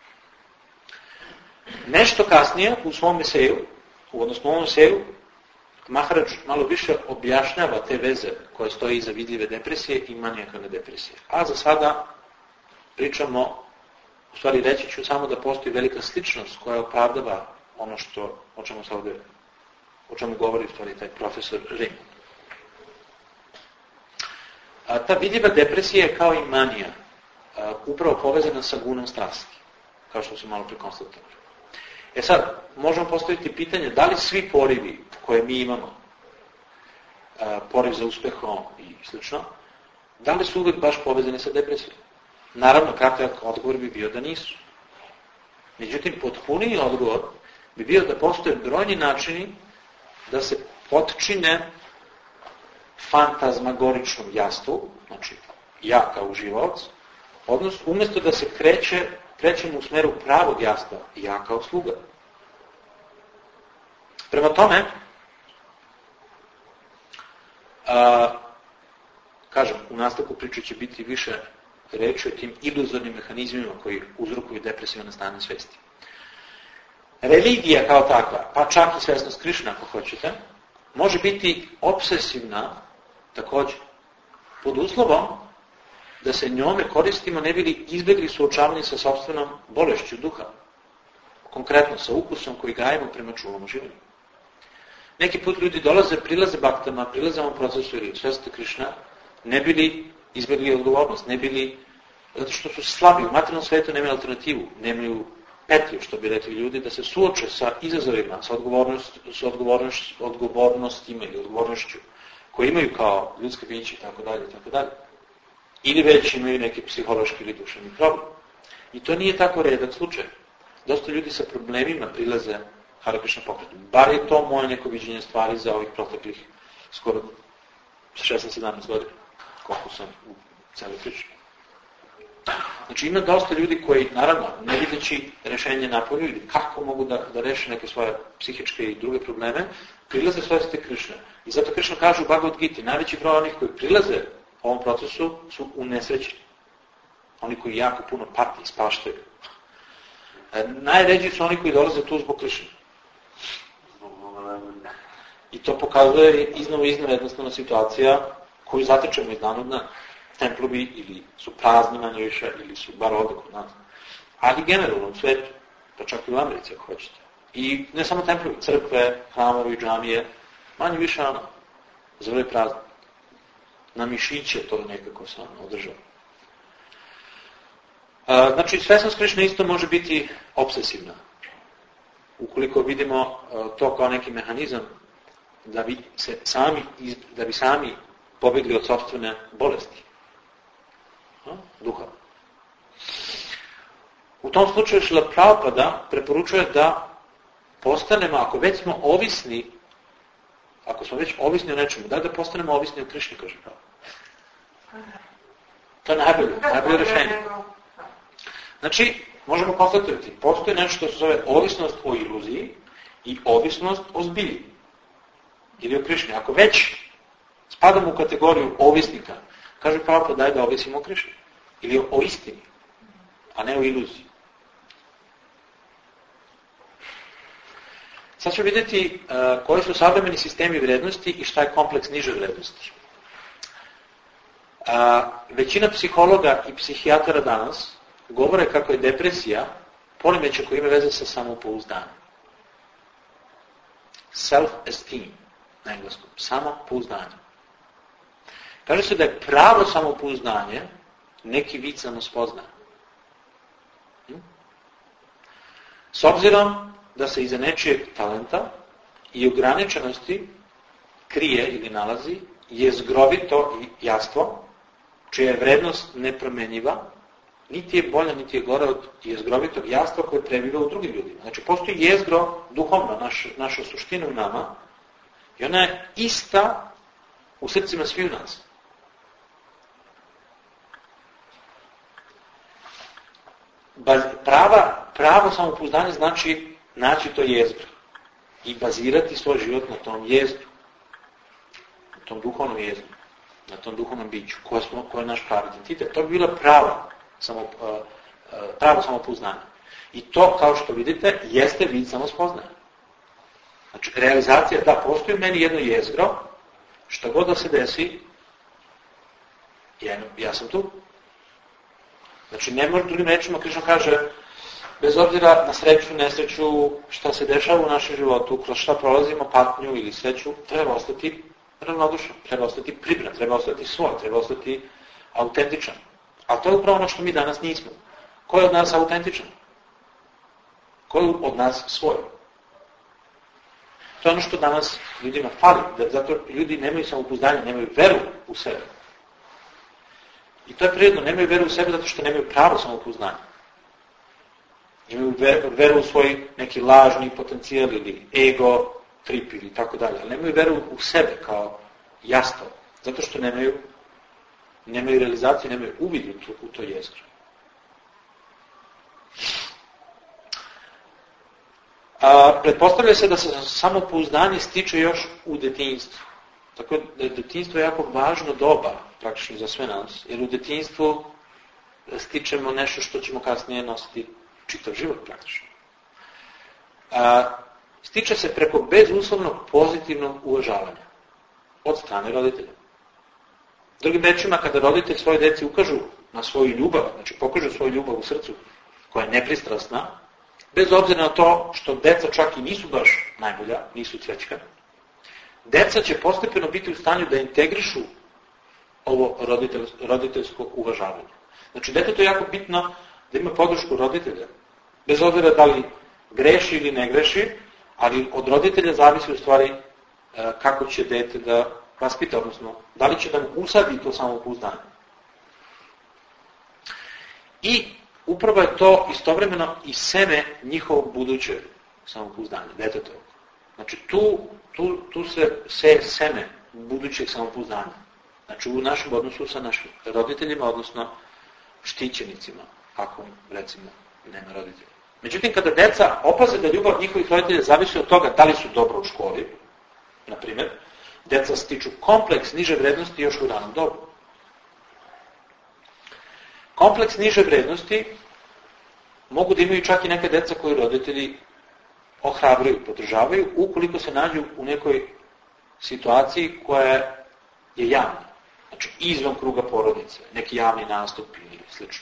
Nešto kasnije u svom eseju, odnosno u ovom eseju, Maharaj malo više objašnjava te veze koje stoje iza vidljive depresije i manijakalne depresije. A za sada pričamo, u stvari reći ću samo da postoji velika sličnost koja opravdava ono što, o čemu se ovdje, o čemu govori u stvari taj profesor Ring. A ta vidljiva depresija je kao i manija, a, upravo povezana sa gunom strasti, kao što smo malo prekonstatovali. E sad, možemo postaviti pitanje da li svi porivi koje mi imamo, a, poriv za uspehom i slično, da li su uvijek baš povezani sa depresijom? Naravno, kratak odgovor bi bio da nisu. Međutim, potpuniji odgovor bi bio da postoje brojni načini da se potčine fantazmagoričnom jastu, znači ja kao uživaoc, odnosno umjesto da se kreće, krećemo u smeru pravog jasta, ja kao sluga. Prema tome, a, kažem, u nastavku priče će biti više reći o tim iluzornim mehanizmima koji uzrokuju depresivne stanje svesti. Religija kao takva, pa čak i svesnost Krišna ako hoćete, može biti obsesivna također, pod uslovom da se njome koristimo ne bili izbjegli suočavanje sa sopstvenom bolešću duha, konkretno sa ukusom koji gajemo prema čulom življenju. Neki put ljudi dolaze, prilaze baktama, prilaze ovom procesu ili svesnosti Krišna, ne bili izbjegli odgovornost, ne bili, zato što su slabi, u materijalnom svijetu nemaju alternativu, nemaju petlju, što bi rekli ljudi, da se suoče sa izazovima, sa, odgovornost, sa odgovornost, odgovornostima ili odgovornošću koje imaju kao ljudske biće i tako dalje, tako dalje. Ili već imaju neki psihološki ili duševni problem. I to nije tako redak slučaj. Dosta ljudi sa problemima prilaze Hare Krishna pokretu. Bar je to moje neko viđenje stvari za ovih proteklih skoro šesnaest sedamnaest godina, koliko sam u celoj priči. Znači ima dosta ljudi koji, naravno, ne videći rešenje napolju ili kako mogu da, da reše neke svoje psihičke i druge probleme, prilaze svesti Krišna. I zato Krišna kaže u Bhagavad Gita, najveći broj onih koji prilaze ovom procesu su unesrećeni. Oni koji jako puno pati i spaštaju. E, najređi su oni koji dolaze tu zbog Krišna. I to pokazuje iznova iznova jednostavna situacija koju zatečemo iz dana od dana. Templovi ili su prazni manje više, ili su bar ovdje kod nas. Ali generalno u svetu, pa čak i u Americi ako hoćete. I ne samo templovi, crkve, hramovi, džamije, manje više ono, zavrlo je prazno. Na mišiće to nekako se ono održava. A, znači, svesnost Krišne isto može biti obsesivna. Ukoliko vidimo a, to kao neki mehanizam da bi, se sami, da bi sami pobjegli od sopstvene bolesti. Duha. U tom slučaju Šrila Prabhupada preporučuje da postanemo, ako već smo ovisni, ako smo već ovisni o nečemu, da da postanemo ovisni o Krišni, kaže Prabhupada. To je najbolje, najbolje rešenje. Znači, možemo konstatovati, postoji nešto što se zove ovisnost o iluziji i ovisnost o zbilji. Ili o Krišni. Ako već spadamo u kategoriju ovisnika, kaže Prabhupada, daj da ovisimo o Krišni. Ili o istini, a ne o iluziji. Sad ću vidjeti uh, koji su savremeni sistemi vrednosti i šta je kompleks niže vrednosti. Uh, većina psihologa i psihijatara danas govore kako je depresija poremećaj koji ima veze sa samopouzdanjem. Self-esteem na engleskom. Samopouzdanje. Kaže se da je pravo samopouzdanje neki vid samospoznaje. Hm? S obzirom da se iza nečijeg talenta i ograničenosti krije ili nalazi jezgrovito jastvo, čija je vrednost nepromenjiva, niti je bolja, niti je gora od jezgrovitog jastva koje prebiva u drugim ljudima. Znači, postoji jezgro duhovno, naš, naša suština u nama, i ona je ista u srcima svi u nas. Prava, pravo samopouzdanje znači naći to jezgro i bazirati svoj život na tom jezgru, na tom duhovnom jezgru, na tom duhovnom biću, koje, smo, koje je naš pravi identitet. To bi bila prava samo, pravo samopouzdanje. I to, kao što vidite, jeste vid samospoznaje. Znači, realizacija, da, postoji u meni jedno jezgro, šta god da se desi, ja, ja sam tu. Znači, ne može drugim rečima, Krišna kaže, bez obzira na sreću, nesreću, šta se dešava u našem životu, kroz šta prolazimo, patnju ili sreću, treba ostati ravnodušan, treba ostati pribran, treba ostati svoj, treba ostati autentičan. A to je upravo ono što mi danas nismo. Ko je od nas autentičan? Ko je od nas svoj? To je ono što danas ljudima fali, zato ljudi nemaju samopouzdanje, nemaju veru u sebe. I to je prirodno, nemaju veru u sebe zato što nemaju pravo samopouzdanje. Imaju veru u svoj neki lažni potencijal ili ego, trip ili tako dalje, ali nemaju veru u sebe kao jasno, zato što nemaju, nemaju realizaciju, nemaju uvid u to, u to jezgro. A, pretpostavlja se da se samopouzdanje stiče još u detinjstvu. Tako da je detinjstvo jako važno doba, praktično za sve nas, jer u detinjstvu stičemo nešto što ćemo kasnije nositi čitav život praktično. A, stiče se preko bezuslovnog pozitivnog uvažavanja od strane roditelja. Drugim rečima, kada roditelj svoje deci ukažu na svoju ljubav, znači pokažu svoju ljubav u srcu, koja je nepristrasna, bez obzira na to što deca čak i nisu baš najbolja, nisu cvećka, deca će postepeno biti u stanju da integrišu ovo roditelj, roditeljsko uvažavanje. Znači, detetu je jako bitno da ima podršku roditelja, bez obzira da li greši ili ne greši, ali od roditelja zavisi u stvari kako će dete da vaspita, odnosno da li će da mu usadi to samopouzdanje. I upravo je to istovremeno i seme njihovog budućeg samopouzdanja, detetovog. Znači tu, tu, tu se seje seme budućeg samopouzdanja. Znači u našem odnosu sa našim roditeljima, odnosno štićenicima, ako recimo nema roditelja. Međutim, kada deca opaze da ljubav njihovih roditelja zavisi od toga da li su dobro u školi, na primjer, deca stiču kompleks niže vrednosti još u ranom dobu. Kompleks niže vrednosti mogu da imaju čak i neke deca koji roditelji ohrabruju, podržavaju, ukoliko se nađu u nekoj situaciji koja je javna. Znači, izvan kruga porodice, neki javni nastup ili slično.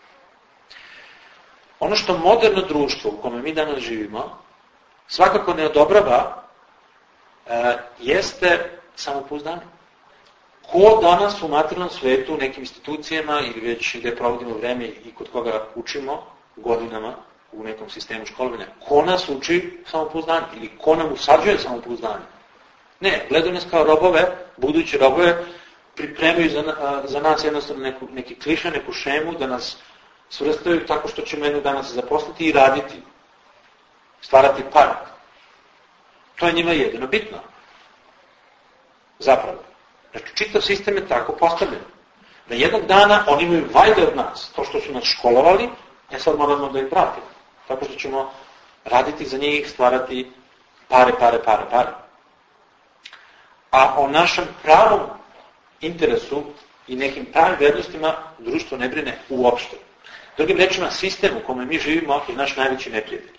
Ono što moderno društvo u kome mi danas živimo svakako ne odobrava e, jeste samopouzdanje. Ko danas u materijalnom svetu, u nekim institucijama ili već gde provodimo vreme i kod koga učimo godinama u nekom sistemu školovanja, ko nas uči samopouzdanje ili ko nam usađuje samopouzdanje? Ne, gledaju nas kao robove, budući robove, pripremaju za, za nas jednostavno neku, neki kliše, neku šemu, da nas svrstaju tako što ćemo jednog dana se zaposliti i raditi, stvarati par. To je njima jedino bitno. Zapravo. Znači, čitav sistem je tako postavljen. Da jednog dana oni imaju vajde od nas, to što su nas školovali, e sad moramo da ih pratimo. Tako što ćemo raditi za njih, stvarati pare, pare, pare, pare. A o našem pravom interesu i nekim pravim vrednostima društvo ne brine uopšte. Drugim rečima, sistem u kome mi živimo je naš najveći neprijatelj.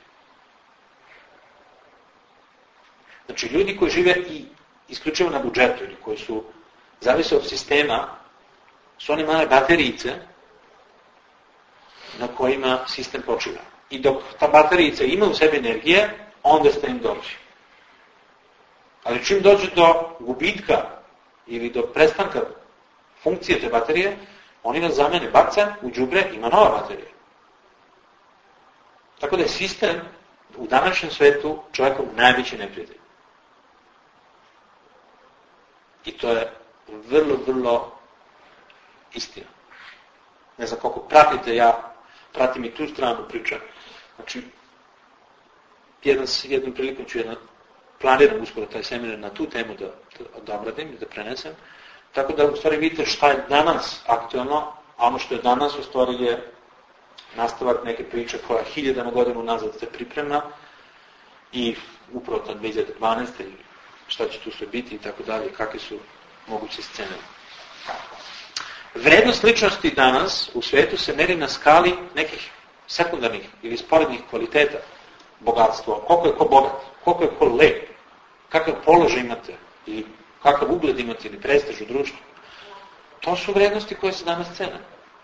Znači, ljudi koji žive i isključivo na budžetu ili koji su zavise od sistema, su oni male baterijice na kojima sistem počiva. I dok ta baterijica ima u sebi energije, onda ste im dobri. Ali čim dođe do gubitka ili do prestanka funkcije te baterije, oni nas zamene, baca u đubre, ima nova baterija. Tako da je sistem u današnjem svetu čovjekov najveći neprijatelj. I to je vrlo, vrlo istina. Ne znam koliko pratite, ja pratim i tu stranu priča. Znači, jedan, jednom prilikom ću jedan, planiram uskoro taj seminar na tu temu da, da, da obradim i da prenesem. Tako da u stvari vidite šta je danas aktualno, a ono što je danas u stvari je nastavak neke priče koja hiljadama godina nazad se priprema i upravo ta dve hiljade dvanaeste ili šta će tu sve biti i tako dalje, kakve su moguće scene. Vrednost ličnosti danas u svetu se meri na skali nekih sekundarnih ili sporednih kvaliteta bogatstva. Koliko je ko bogat, koliko je ko lep, kakav položaj imate ili kakav ugled imate ili prestiž u društvu. To su vrednosti koje se danas cene.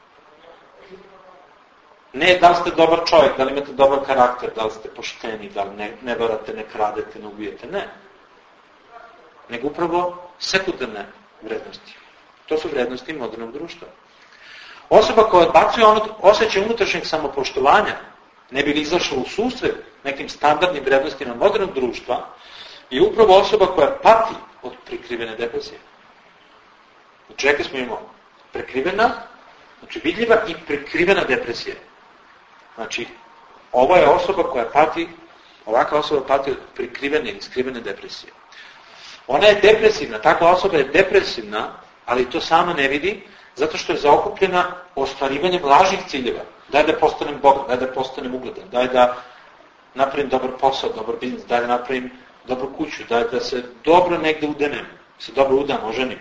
Ne da li ste dobar čovjek, da li imate dobar karakter, da li ste pošteni, da li ne, ne varate, ne kradete, ne ubijete, ne. Nego upravo sekundarne vrednosti. To su vrednosti modernog društva. Osoba koja odbacuje osjećaj unutrašnjeg samopoštovanja, ne bi li izašla u susret nekim standardnim vrednostima modernog društva, je upravo osoba koja pati od prikrivene depresije. Znači, rekli smo imamo prekrivena, znači vidljiva i prikrivena depresija. Znači, ova je osoba koja pati, ovakva osoba pati od prikrivene ili skrivene depresije. Ona je depresivna, takva osoba je depresivna, ali to sama ne vidi, zato što je zaokupljena ostvarivanjem lažnih ciljeva. Daj da postanem bogat, daj da postanem ugledan, daj da napravim dobar posao, dobar biznis, da napravim dobru kuću, da, da se dobro negde udenem, da se dobro udam, oženim.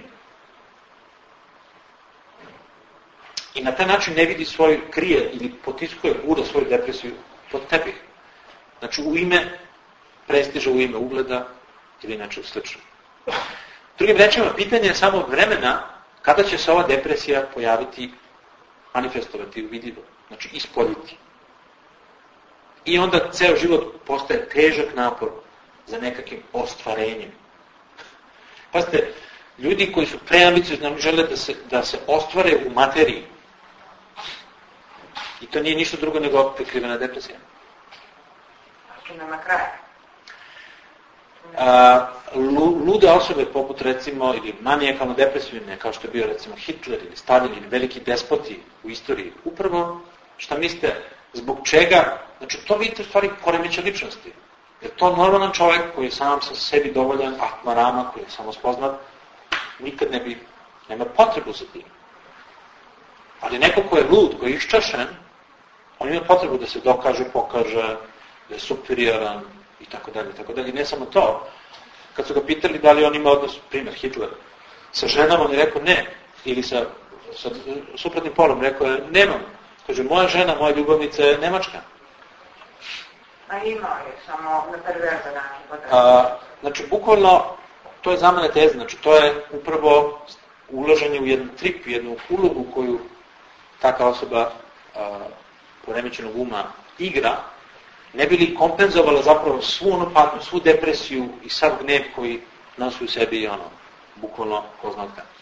I na taj način ne vidi svoju, krije ili potiskuje, gura svoju depresiju pod tepih. Znači u ime prestiža, u ime ugleda ili nešto slično. Drugim rečima, pitanje je samo vremena kada će se ova depresija pojaviti, manifestovati, uvidljivo, znači ispoljiti. I onda ceo život postaje težak napor za nekakvim ostvarenjem. Pazite, ljudi koji su preambiciozni žele da se, da se ostvare u materiji. I to nije ništa drugo nego prikrivena depresija. Što nema kraja. A, lude osobe poput recimo ili manijakalno depresivne kao što je bio recimo Hitler ili Stalin ili veliki despoti u istoriji, upravo šta mislite zbog čega, znači to vidite u stvari poremećaj ličnosti, jer to normalan čovjek koji je sam sa sebi dovoljan, atmarama, koji je samospoznat, nikad ne bi, nema potrebu za tim. Ali neko ko je lud, ko je iščašen, on ima potrebu da se dokaže, pokaže, da je superioran i tako dalje, tako dalje. Ne samo to. Kad su ga pitali da li on ima odnos, primjer Hitler, sa ženama, on je rekao ne, ili sa, sa suprotnim polom, rekao je nemam. Kaže, moja žena, moja ljubavnica je Nemačka. A imao je, samo na perverzan način. A, znači, bukvalno, to je za mene teza, znači, to je upravo ulaženje u jedan trip, u jednu ulogu koju taka osoba a, poremećenog uma igra, ne bi li kompenzovala zapravo svu onu patnju, svu depresiju i sav gnev koji nosi u sebi i ono, bukvalno ko zna kada.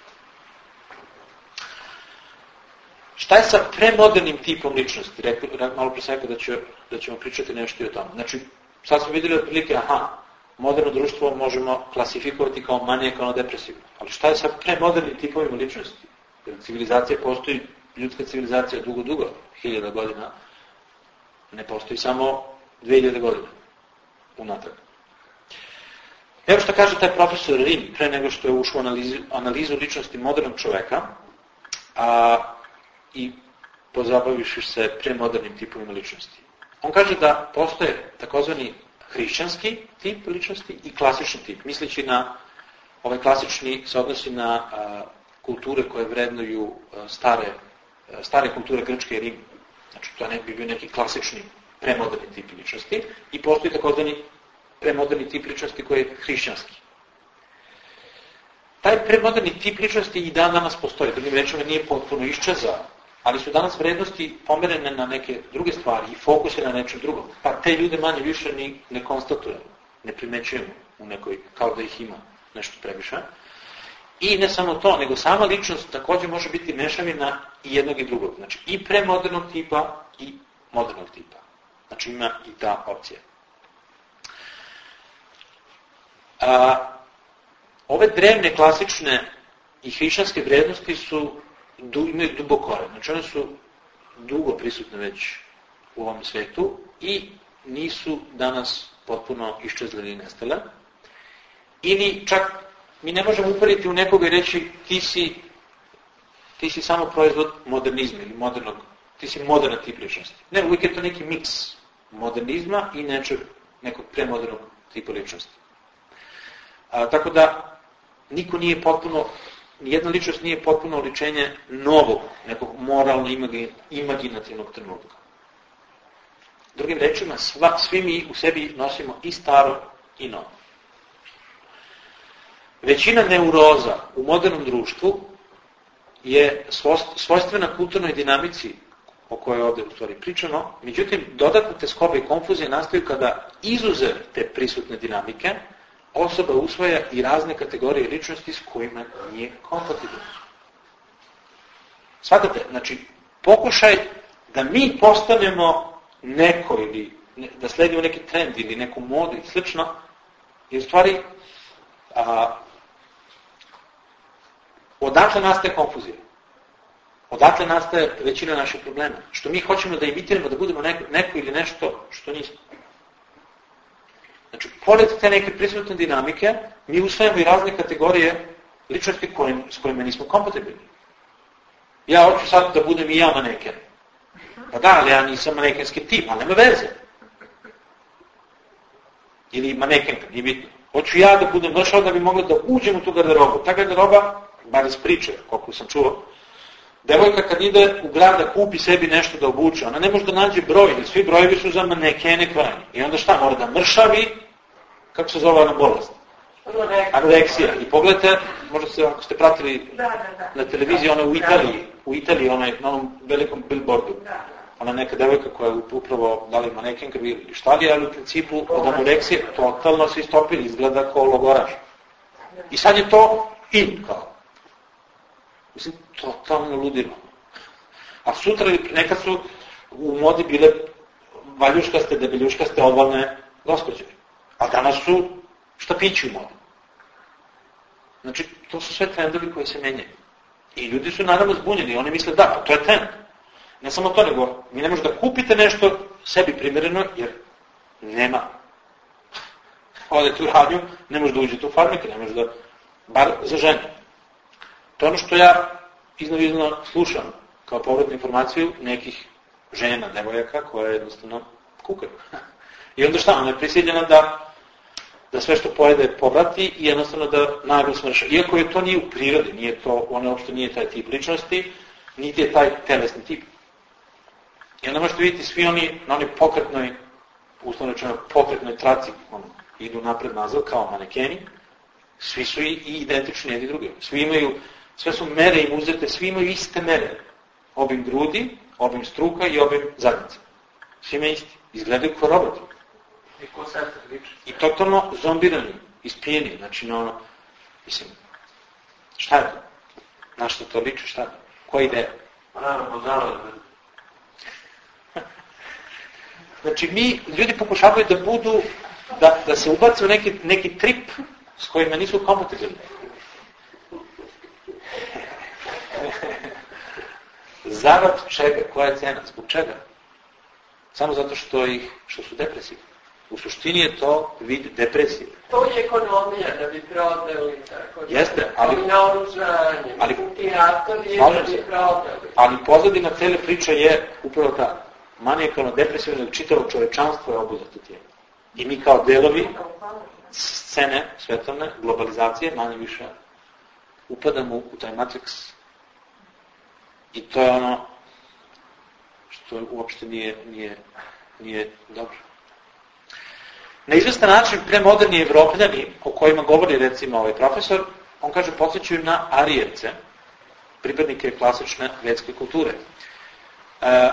Šta je sa premodernim tipom ličnosti? Rekli, malo pre sam rekao da, ću, da ćemo pričati nešto i o tome. Znači, sad smo vidjeli otprilike, aha, moderno društvo možemo klasifikovati kao manijakalno depresivno. Ali šta je sa premodernim tipovima ličnosti? Jer civilizacija postoji, ljudska civilizacija dugo, dugo, hiljada godina, ne postoji samo dve hiljade godina unatrag. Evo što kaže taj profesor Rim, pre nego što je ušao u analizu, analizu ličnosti modernog čoveka, a, i pozabavivši se premodernim tipovima ličnosti. On kaže da postoje takozvani hrišćanski tip ličnosti i klasični tip, misleći na ovaj klasični se odnosi na a, kulture koje vrednuju a, stare, a, stare kulture Grčke i Rim. Znači, to ne bi bio neki klasični premoderni tip ličnosti i postoji takozvani premoderni tip ličnosti koji je hrišćanski. Taj premoderni tip ličnosti i dan danas postoji, drugim rečima nije potpuno iščezao, ali su danas vrednosti pomerene na neke druge stvari i fokus je na nečem drugom. Pa te ljude manje više ni ne konstatujemo, ne primećujemo u nekoj, kao da ih ima nešto previše. I ne samo to, nego sama ličnost također može biti mešavina i jednog i drugog. Znači i premodernog tipa i modernog tipa. Znači ima i ta opcija. A, ove drevne, klasične i hrišćanske vrednosti su, du, imaju dubokore. Znači one su dugo prisutne već u ovom svetu i nisu danas potpuno iščezle ili nestale. Ili čak mi ne možemo upariti u nekoga i reći ti si, ti si samo proizvod modernizma ili modernog, ti si moderna tip ličnosti. Ne, uvijek je to neki miks modernizma i nečeg, nekog premodernog tipa ličnosti. A, tako da niko nije potpuno, nijedna ličnost nije potpuno oličenje novog, nekog moralno imaginativnog trenutka. Drugim rečima, sva, svi mi u sebi nosimo i staro i novo. Većina neuroza u modernom društvu je svojstvena kulturnoj dinamici o kojoj je ovdje u stvari pričano, međutim, dodatne teskobe i konfuzije nastaju kada izuzev te prisutne dinamike osoba usvaja i razne kategorije ličnosti s kojima nije kompatibilna. Shvatate, znači, pokušaj da mi postanemo neko ili da sledimo neki trend ili neku modu i slično, je u stvari a, odatle nastaje konfuzija. Odatle nastaje većina naših problema. Što mi hoćemo da imitiramo, da budemo neko, neko ili nešto što nismo. Znači, pored te neke prisutne dinamike, mi usvajamo i razne kategorije ličnosti kojim, s kojima nismo kompatibilni. Ja hoću sad da budem i ja maneken. Pa da, ali ja nisam manekenski tip, ali nema veze. ili manekenka, nije bitno. Hoću ja da budem došao da bi mogla da uđem u tu garderobu. Ta garderoba, bar iz priče, koliko sam čuo, devojka kad ide u grad da kupi sebi nešto da obuče, ona ne može da nađe broj, jer svi brojevi su za manekene krajnje. I onda šta, mora da mršavi, kako se zove ona bolest? Anoreksija. I pogledajte, možda se, ako ste pratili Da, da, da. na televiziji, ona u Italiji, u Italiji, onaj, na onom velikom billboardu, Da, da. ona neka devojka koja je upravo dali manekenka ili šta li, ali u principu od anoreksije totalno se istopili, izgleda kao logoraš. I sad je to in, kao. Mislim, totalno ludilo. A sutra ili nekad su u modi bile valjuškaste, debeljuškaste, ovalne gospođe. A danas su štapići u modi. Znači, to su sve trendovi koji se menjaju. I ljudi su naravno zbunjeni. Oni misle, da, pa to je trend. Ne samo to, nego vi ne možete da kupite nešto sebi primjereno, jer nema. Odete u radnju, ne možete da uđete u farmike, ne možete da, bar za žene. To je ono što ja iznova slušam kao povratnu informaciju nekih žena, devojaka, koje jednostavno kukaju. I onda šta, ona je prisiljena da, da sve što pojede povrati i jednostavno da naglo smrša. Iako je to nije u prirodi, nije to, ona uopšte nije taj tip ličnosti, niti je taj telesni tip. I onda možete vidjeti svi oni na onoj pokretnoj, uslovno rečeno pokretnoj traci, ono, idu napred nazad kao manekeni, svi su i identični jedni drugi. Svi imaju, sve su mere im uzete, svi imaju iste mere. Obim grudi, obim struka i obim zadnjica. Svi imaju isti. Izgledaju kao roboti. I ko sad liči? I totalno zombirani, ispijeni. Znači, na ono, mislim, šta je to? Na što to liči, šta je to? Koja ideja? Pa naravno, poznalo je. Znači, mi, ljudi pokušavaju da budu, da, da se ubace u neki, neki trip s kojima nisu kompatibilni. Zarad čega? Koja je cena? Zbog čega? Samo zato što, ih, što su depresivni. U suštini je to vid depresije. To je ekonomija, da bi prodali, tako da. Jeste, ali... Ali naoružanje, ali, ti ratori je da bi prodali. Ali pozadina cele priče je upravo ta manijakalno depresivno ili čitavo čovečanstvo je obuzato tijelo. I mi kao delovi scene svetovne, globalizacije, manje više, upadamo u taj matrix. I to je ono što uopšte nije, nije, nije dobro. Na izvestan način premoderni Evropljani, o kojima govori recimo ovaj profesor, on kaže podsjećaju na Arijevce, pripadnike klasične vedske kulture. E,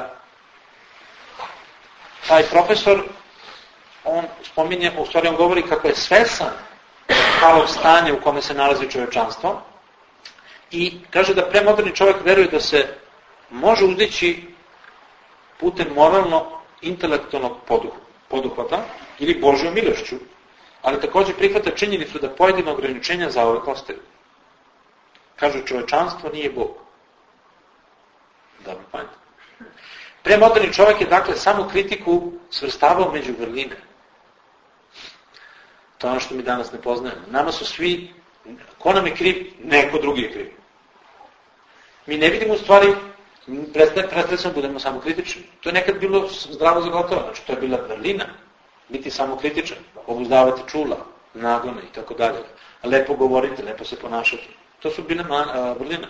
taj profesor, on spominje, u stvari on govori kako je svesan pravog stanja u kome se nalazi čovečanstvo i kaže da premoderni čovjek veruje da se može uzdići putem moralno-intelektualnog poduhvata ili Božjom milošću, ali također prihvata činjenicu da pojedine ograničenja zauvek ostaju. Kažu, čovečanstvo nije Bog. Dobro, pojete. Premoderni čovjek je dakle samo kritiku svrstavao među vrline. To je ono što mi danas ne poznajemo. Nama su svi, ko nam je kriv, neko drugi je kriv. Mi ne vidimo u stvari, prestaje sam budemo samo kritični. To je nekad bilo zdravo za gotovo, znači to je bila vrlina. Biti samo kritičan, obuzdavati čula, nagone i tako dalje. Lepo govoriti, lepo se ponašati. To su bile vrline.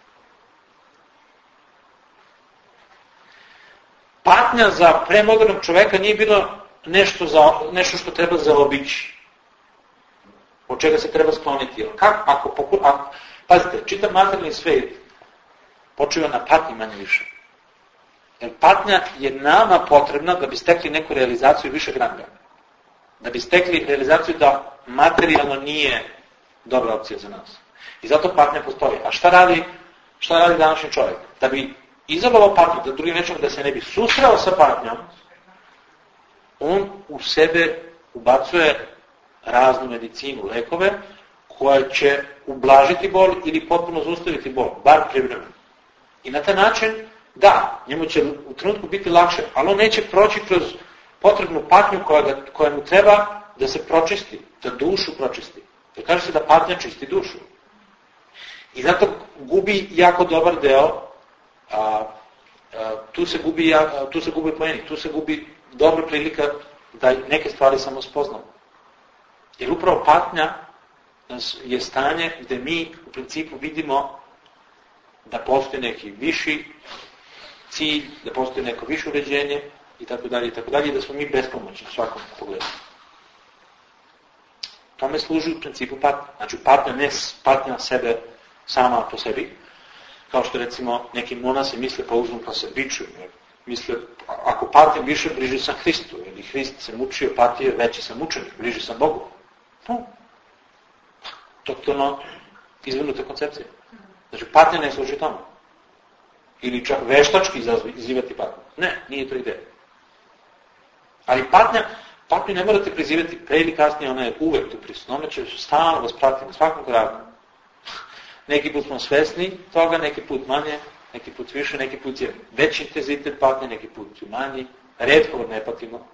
Patnja za premodernog čoveka nije bilo nešto, za, nešto što treba zaobići. Od čega se treba skloniti. Kako, ako, poku, ako, pazite, čitav materijalni svet počiva na patnji manje više. Jer patnja je nama potrebna da bi stekli neku realizaciju višeg ranga. Da bi stekli realizaciju da materijalno nije dobra opcija za nas. I zato patnja postoji. A šta radi, šta radi današnji čovjek? Da bi izabavao patnju, da drugim rečima da se ne bi susreo sa patnjom, on u sebe ubacuje raznu medicinu, lekove, koja će ublažiti bol ili potpuno zaustaviti bol, bar privremeno. I na taj način, da, njemu će u trenutku biti lakše, ali on neće proći kroz potrebnu patnju koja, ga, koja mu treba da se pročisti, da dušu pročisti. Jer kaže se da patnja čisti dušu. I zato gubi jako dobar deo, a, a, tu se gubi, a, tu se gubi poeni, tu se gubi dobra prilika da neke stvari samo spoznamo. Jer upravo patnja je stanje gde mi u principu vidimo da postoji neki viši cilj, da postoji neko više uređenje i tako dalje i tako dalje i da smo mi bespomoćni u svakom pogledu. Tome služi u principu patnja. Znači patnja ne patnja sebe sama po sebi, kao što recimo neki monasi misle pa uzmu pa se bičuju. Misle, ako patim više, bliži sam Hristu, ili Hrist se mučio, patio, veći sam mučenik, bliži sam Bogu. No. Totalno izvrnuta koncepcija. Znači, patnja ne služi tamo. Ili čak veštački izazivati patnju. Ne, nije to ideja. Ali patnja, patnju ne morate prizivati pre ili kasnije, ona je uvek tu prisutna. Ona će stalno vas pratiti na svakom koraku. Neki put smo svesni toga, neki put manje, neki put više, neki put je veći intenzitet patnje, neki put je manji. Redko ne patimo.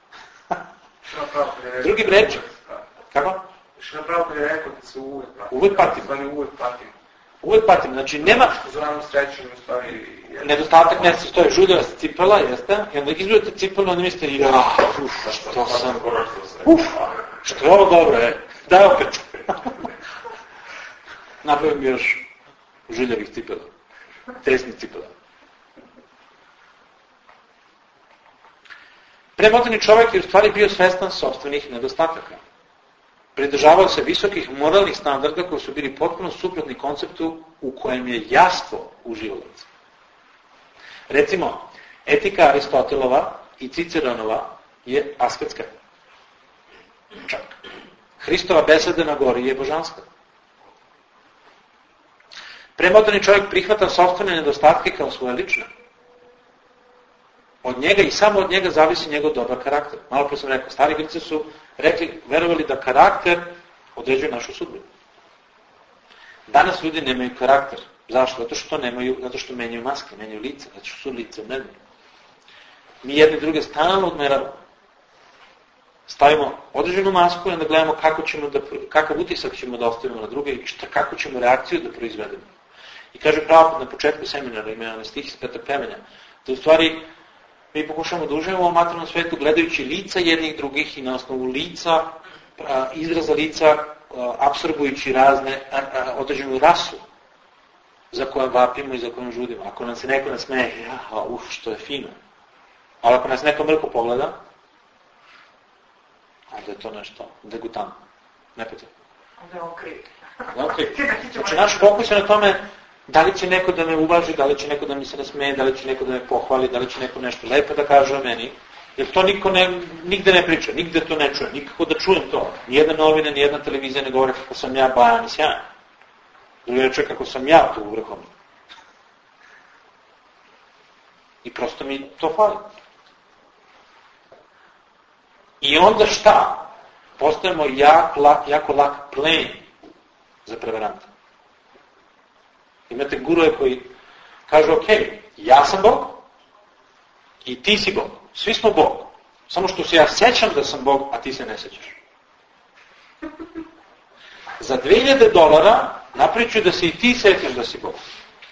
Drugi reči. Kako? Što napravo kad je rekao da se uvek patim? Uvek patim. Stvari uvek patim. Uvek patim, znači nema... Zovamo srećenju u stvari... Nedostatak ne se stoje, žuljeva se cipela, jeste? I onda izgledate cipelu, onda mislite, ja, uf, što sam... Uf, što je ovo dobro, je. Daj opet. Napravim mi još žuljevih cipela. Tesnih cipela. Premoderni čovjek je u stvari bio svestan sopstvenih nedostataka. Pridržavao se visokih moralnih standarda koji su bili potpuno suprotni konceptu u kojem je jastvo uživalac. Recimo, etika Aristotelova i Ciceronova je asketska. Čak. Hristova beseda na gori je božanska. Premoderni čovjek prihvata sopstvene nedostatke kao svoje lične. Od njega i samo od njega zavisi njegov dobar karakter. Malo pre sam rekao, stari Grci su rekli, verovali da karakter određuje našu sudbinu. Danas ljudi nemaju karakter. Zašto? Zato što nemaju, zato što menjaju maske, menjaju lice, zato što su lice medni. Mi jedni druge stalno odmeravamo. Stavimo određenu masku i onda gledamo kako ćemo da, kakav utisak ćemo da ostavimo na druge i šta, kako ćemo reakciju da proizvedemo. I kaže pravo na početku seminara, ima jedan stih iz Petog plemenja, da u stvari mi pokušamo da uživamo u materijalnom svetu gledajući lica jednih drugih i na osnovu lica, izraza lica, apsorbujući razne, određenu rasu za kojom vapimo i za kojom žudimo. Ako nam se neko nasmeje, ja, uf, što je fino. Ali ako nas neko mrko pogleda, onda je to nešto degutantno. Ne pete. Onda je on kriv. Onda je on kriv. Znači, naš fokus je na tome da li će neko da me uvaži, da li će neko da mi se nasmeje, da li će neko da me pohvali, da li će neko nešto lepo da kaže o meni. Jer to niko ne, nigde ne priča, nigde to ne čuje, nikako da čujem to. Nijedna novina, nijedna televizija ne govore kako sam ja bajan i sjajan. Drugi reče kako sam ja tu u vrhovni. I prosto mi to fali. I onda šta? Postajemo jak, lak, jako lak plen za prevaranta. Imate guruje koji kažu, ok, ja sam Bog i ti si Bog. Svi smo Bog. Samo što se ja sećam da sam Bog, a ti se ne sećaš. Za dve hiljade dolara napriču da se i ti sećaš da si Bog.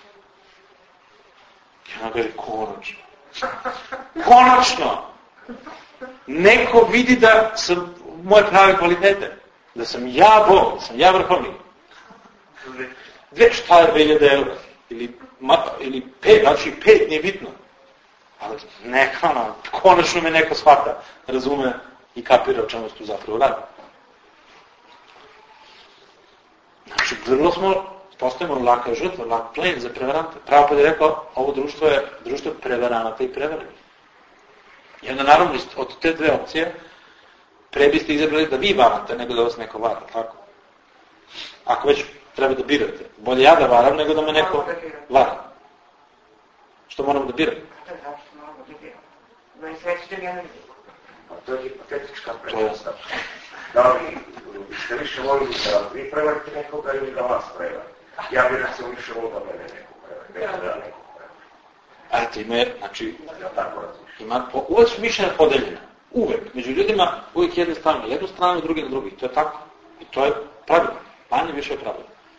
I ona kaže, konačno. Konačno! Neko vidi da sam moje prave kvalitete. Da sam ja Bog, da sam ja vrhovnik. Dve, šta je dve hiljade eura? Ili, ma, ili pet, znači pet, nije bitno. Ali neka, ono, konačno me neko shvata, razume i kapira o čemu se tu zapravo radi. Znači, vrlo smo, postajemo laka žrtva, lak plen za prevarante. Pravo pa je rekao, ovo društvo je društvo prevaranata i prevarani. I onda naravno od te dve opcije pre biste izabrali da vi varate nego da vas neko vara, tako? Ako već treba da birate, bolje ja da varam nego da me neko vara. Što moramo da biramo? Zašto moramo da biramo? Da je sveći da ja ne vidim. To je hipotetička predstavka. Da li biste više volili da vi prevarite nekoga ili da vas prevari? Ja bih se više volio da mene neko prevari, da neko prevari. Eto, ima je, znači, ima, uvek su mišljenja podeljena. Uvek. Među ljudima uvijek jedne strane na jednu stranu, drugi na drugi. To je tako. I to je pravilno. Manje više je pravilno.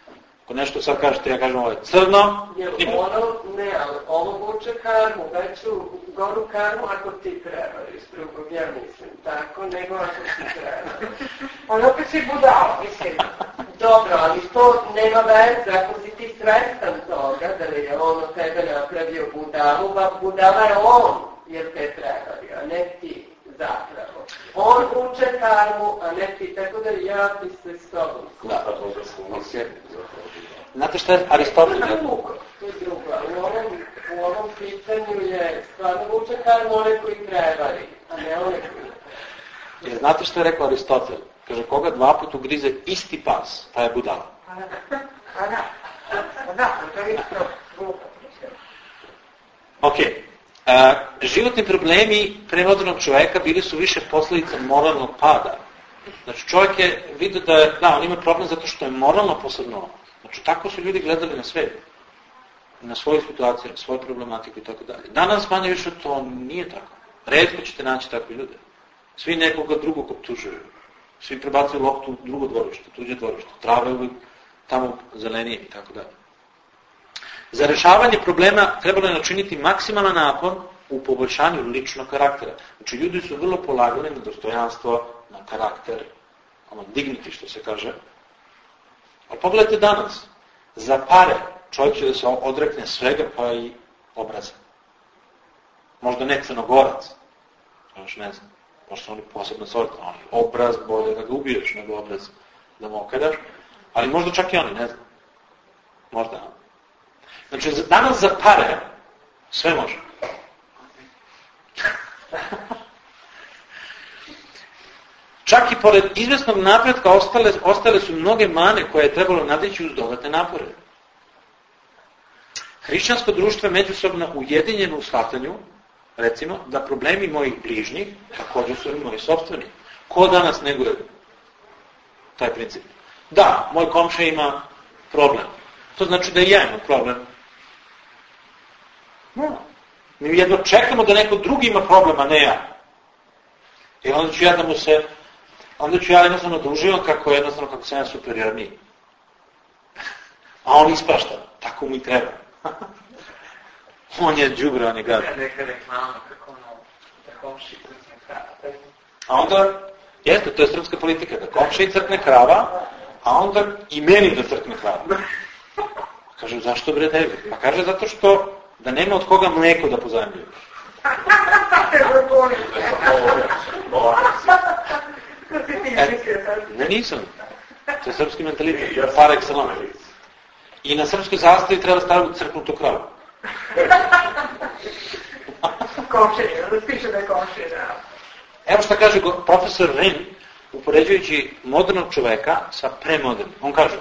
Ako nešto sad kažete, ja kažem ovo je crno, Jer ono, ne, ali ovo vuče karmu, veću goru karmu ako ti prevariš drugog, ja mislim, tako, nego ako ti prevariš. Ali opet si budala, mislim. Dobro, ali to nema veze, ako si ti svestan toga da je ono tebe napravio budalu, ba budala je on, jer te prevario, a ne ti zapravo. On uče karmu, a ne ti, tako da ja bi se s tobom. Da, ok. Znate šta je Aristotel? To je drugo, to je drugo. U ovom, u ovom pitanju je stvarno uče karmu one koji prevari, a ne one koji prevari. Jer znate što je rekao Aristotel? Kaže, koga dva put ugrize isti pas, pa je budala. A da, a da, a da, to je isto glupo. Ok. A, životni problemi premodernog čovjeka bili su više posljedica moralnog pada. Znači, čovjek je vidio da je, da, on ima problem zato što je moralno posebno. Znači, tako su ljudi gledali na svijet. Na svoju situaciju, na svoju problematiku i tako dalje. Danas manje više to nije tako. Retko ćete naći takve ljude. Svi nekoga drugog optužuju. Svi prebacuju loptu u drugo dvorište, tuđe dvorište. Trave uvijek tamo zelenije i tako dalje. Za rješavanje problema trebalo je načiniti maksimalan napor u poboljšanju ličnog karaktera. Znači, ljudi su vrlo polagali na dostojanstvo, na karakter, ono dignity što se kaže. Ali pogledajte danas, za pare čovjek će da se odrekne svega pa i obraza. Možda ne Crnogorac, još ne znam, možda su oni posebno sorta, ali obraz bolje da ga ubiješ nego obraz da mu okadaš, ali možda čak i oni, ne znam. Možda. Znači, danas za pare sve može. Čak i pored izvesnog napretka ostale, ostale su mnoge mane koje je trebalo nadići uz dodatne napore. Hrišćansko društvo je međusobno ujedinjeno u shvatanju, recimo, da problemi mojih bližnjih također su i moji sopstveni. Ko danas neguje taj princip? Da, moj komšija ima problem. To znači da i ja imam problem. No. Mi jedno čekamo da neko drugi ima problem, a ne ja. I onda ću ja da mu se onda ću ja jednostavno da uživam kako je jednostavno kako sam ja superiorniji. A on ispašta. Tako mu i treba. On je đubre, on je gad. Neka reklama kako ono, da komši crkne krava. A onda, jeste, to je srpska politika, da komši crkne krava, a onda i meni da crkne krava. Kaže, zašto bre tebi? Pa kaže, zato što da nema od koga mleko da pozajemljuju. E, ne nisam. To je srpski mentalitet. Par excellence. I na srpskoj zastavi treba staviti crknutu kravu. Komšenje, da piše da je komšenje, da. Evo što kaže profesor Rin, upoređujući modernog čoveka sa premodernim. On kaže,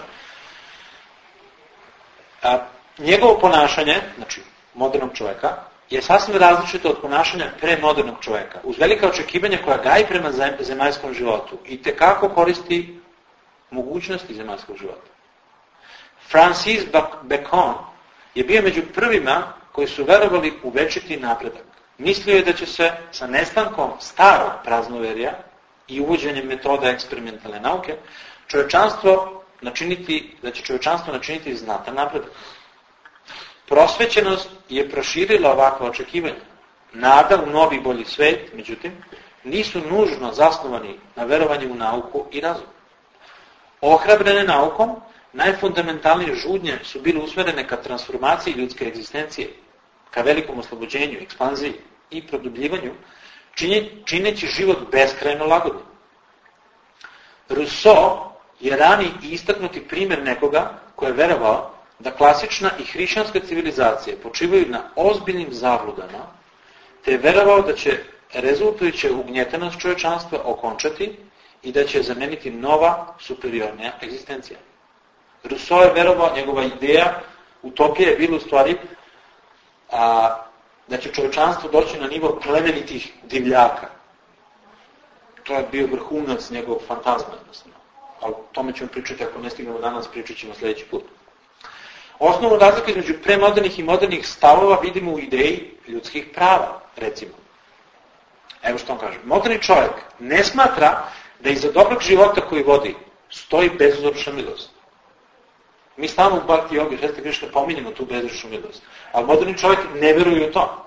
a, njegovo ponašanje, znači modernog čoveka, je sasvim različito od ponašanja premodernog čoveka, uz velika očekivanja koja gaji prema zemaljskom životu i tekako koristi mogućnosti zemaljskog života. Francis Bacon je bio među prvima koji su verovali u večiti napredak. Mislio je da će se sa nestankom starog praznoverja i uvođenjem metoda eksperimentalne nauke čovječanstvo načiniti, da će čovječanstvo načiniti znatan napredak. Prosvećenost je proširila ovakva očekivanja. Nada u novi bolji svet, međutim, nisu nužno zasnovani na verovanju u nauku i razum. Ohrabrene naukom, najfundamentalnije žudnje su bile usmjerene ka transformaciji ljudske egzistencije, ka velikom oslobođenju, ekspanziji i produbljivanju, čineći život beskrajno lagodnim. Rousseau je rani i istaknuti primjer nekoga koji je verovao da klasična i hrišćanska civilizacije počivaju na ozbiljnim zabludama, te je verovao da će rezultujuće ugnjetenost čovječanstva okončati i da će zameniti nova, superiornija egzistencija. Rousseau je verovao, njegova ideja, utopija je bila u stvari a, da će čovječanstvo doći na nivo plemenitih divljaka. To je bio vrhunac njegovog fantazma, jednostavno. Ali o tome ćemo pričati, ako ne stignemo danas, pričat ćemo sljedeći put. Osnovnu razliku između premodernih i modernih stavova vidimo u ideji ljudskih prava, recimo. Evo što on kaže. Moderni čovjek ne smatra da iza dobrog života koji vodi stoji bezuzročna milost. Mi stalno u Bhakti jogi, Hare Krishna, pominjemo tu bezgrešnu milost. Ali moderni čovjek ne veruje u to.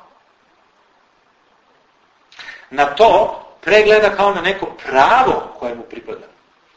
Na to pregleda kao na neko pravo koje mu pripada.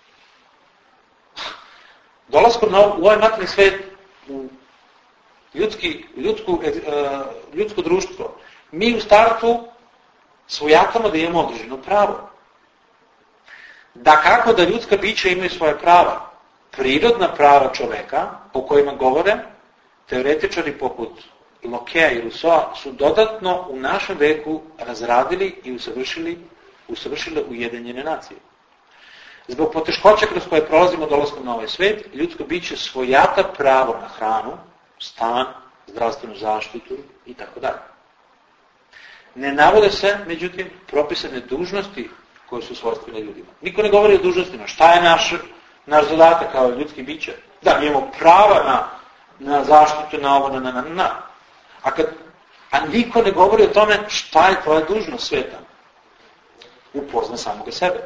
Dolaskom na, u ovaj materijalni svet, u ljudski, ljudsku, uh, ljudsko društvo, mi u startu svojatamo da imamo određeno pravo. Da kako da ljudska bića imaju svoje prava. Prirodna prava čoveka, po kojima govore teoretičari poput Lokea i Rousseau, su dodatno u našem veku razradili i usavršili, usavršile ujedinjene nacije. Zbog poteškoća kroz koje prolazimo dolaskom na ovaj svet, ljudsko biće svojata pravo na hranu, stan, zdravstvenu zaštitu i tako dalje. Ne navode se, međutim, propisane dužnosti koje su svojstvene ljudima. Niko ne govori o dužnostima. Šta je naš, naš zadatak kao ljudski biće? Da, mi imamo prava na, na zaštitu, na ovo, na, na, na, na. A, kad, a niko ne govori o tome šta je tvoja dužnost sveta. Upozna samoga sebe.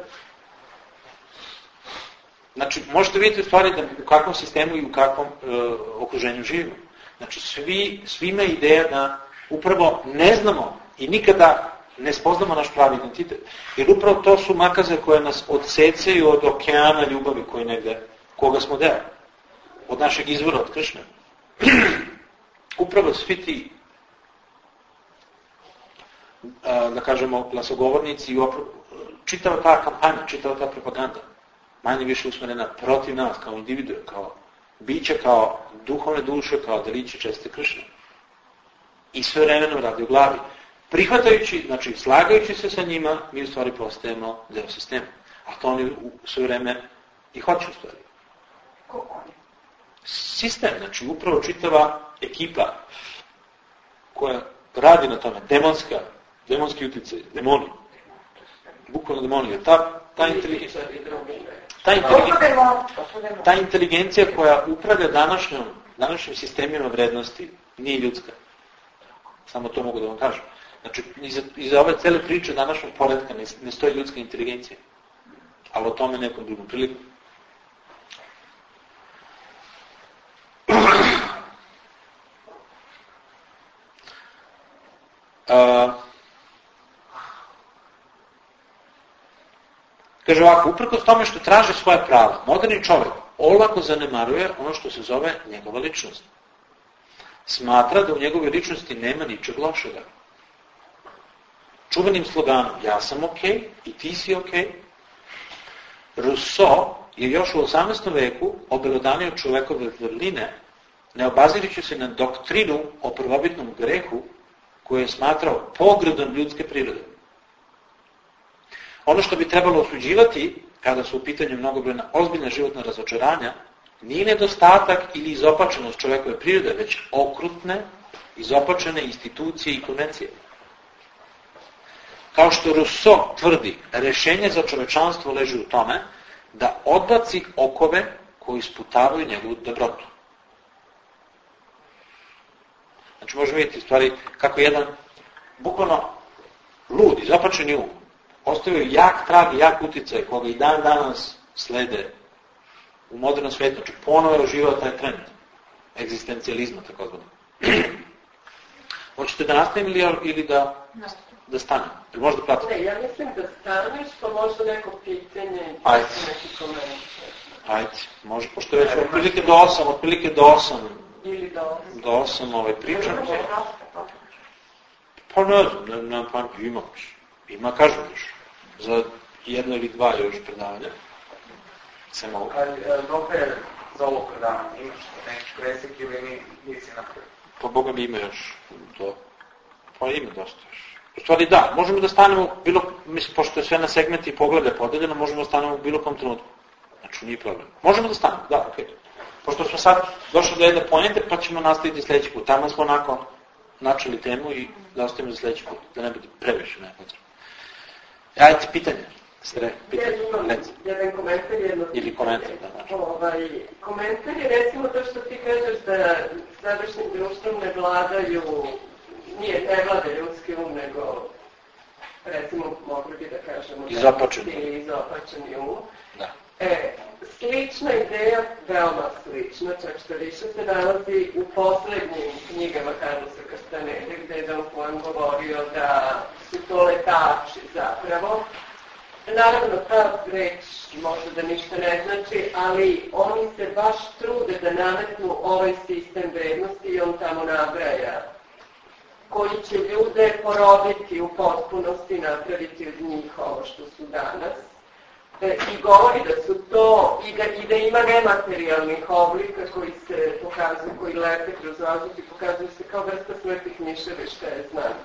Znači, možete vidjeti u stvari da u kakvom sistemu i u kakvom e, okruženju živimo. Znači, svi, svima je ideja da upravo ne znamo i nikada ne spoznamo naš pravi identitet. Jer upravo to su makaze koje nas odsecaju od okeana ljubavi koji negde, koga smo deo. Od našeg izvora, od Kršne. Upravo svi ti, da kažemo, glasogovornici i čitava ta kampanja, čitava ta propaganda, manje više usmerena protiv nas, kao individue, kao biće, kao duhovne duše, kao deliće česte Kršne. I sve vremeno radi u glavi. Prihvatajući, znači slagajući se sa njima, mi u stvari postajemo deo sistema. A to oni u sve vreme i hoće u stvari. Kako oni? Sistem, znači upravo čitava ekipa koja radi na tome, demonska, demonski utjecaj, demoni. Bukvalno demoni, jer ta, ta inteligencija, ta inteligencija, ta inteligencija koja upravlja današnjom, današnjim sistemima vrednosti nije ljudska. Samo to mogu da vam kažem. Znači, iza, iza ove cele priče današnjeg poretka ne, ne stoji ljudska inteligencija. Ali o tome nekom drugom priliku. Uh, kaže ovako, uprkos tome što traže svoje prava, moderni čovjek olako zanemaruje ono što se zove njegova ličnost. Smatra da u njegovoj ličnosti nema ničeg lošega. Čuvenim sloganom ja sam ok i ti si ok. Rousseau je još u osamnaestom veku obelodanio čovekove vrline, ne obazirajući se na doktrinu o prvobitnom grehu koju je smatrao pogrdom ljudske prirode. Ono što bi trebalo osuđivati, kada su u pitanju mnogobrojna ozbiljna životna razočaranja, nije nedostatak ili izopačenost čovekove prirode, već okrutne, izopačene institucije i konvencije. Kao što Rousseau tvrdi, rešenje za čovečanstvo leži u tome da odbaci okove koji sputavaju njegovu dobrotu. Znači možemo vidjeti stvari kako jedan bukvalno lud, izopačeni um, ostavio jak trag i jak uticaj koga i dan danas slede u modernom svijetu. Znači ponovo je oživao taj trend egzistencijalizma, tako zvano. Hoćete da nastavim ili, ili da, da stanem? Ili možda platite? Ne, ja mislim da staneš, pa možda neko pitanje, ajde. Neki komentar. Ajde, može, pošto već otprilike do osam, otprilike do osam, ili do osam, do osam ovaj pričam. Pa ne znam, ne, ne, pa ima, ima, kažem još, za jedno ili dva još predavanja. Se mogu. Ali dokle je za ovo predavanje? Imaš neki presek ili nisi napravio? Pa Boga mi ima još to. Pa ima dosta još. U stvari da, možemo da stanemo, bilo, mislim, pošto je sve na segmenti i poglavlja podeljeno, možemo da stanemo u bilo kom trenutku. Znači, nije problem. Možemo da stanemo, da, okej. Okay. Pošto smo sad došli do jedne pointe, pa ćemo nastaviti sljedeći put. Tamo smo onako načeli temu i da ostavimo za sljedeći put, da ne bude previše nepotrebno. Ajde, pitanje. Sre, pitanje. Jedan, jedan komentar, jedno pitanje. Ili komentar, da, znači. Ovaj, komentar je recimo to što ti kažeš da sadašnjim društvom ne vladaju, nije, ne vlada ljudski um, nego recimo mogli bi da kažemo izopačeni. da izopačeni um. Da. E, slična ideja, veoma slična, čak što više se nalazi u poslednjim knjigama Carlosa Castanede, gde je Don Juan govorio da su to letači zapravo. Naravno, ta reč možda da ništa ne znači, ali oni se baš trude da nametnu ovaj sistem vrednosti i on tamo nabraja, koji će ljude porobiti u potpunosti, napraviti od njih ovo što su danas. E, I govori da su to, i da, i da ima nematerijalnih oblika koji se pokazuju, koji lete kroz vazduh i pokazuju se kao vrsta slepih miševa, što je znam.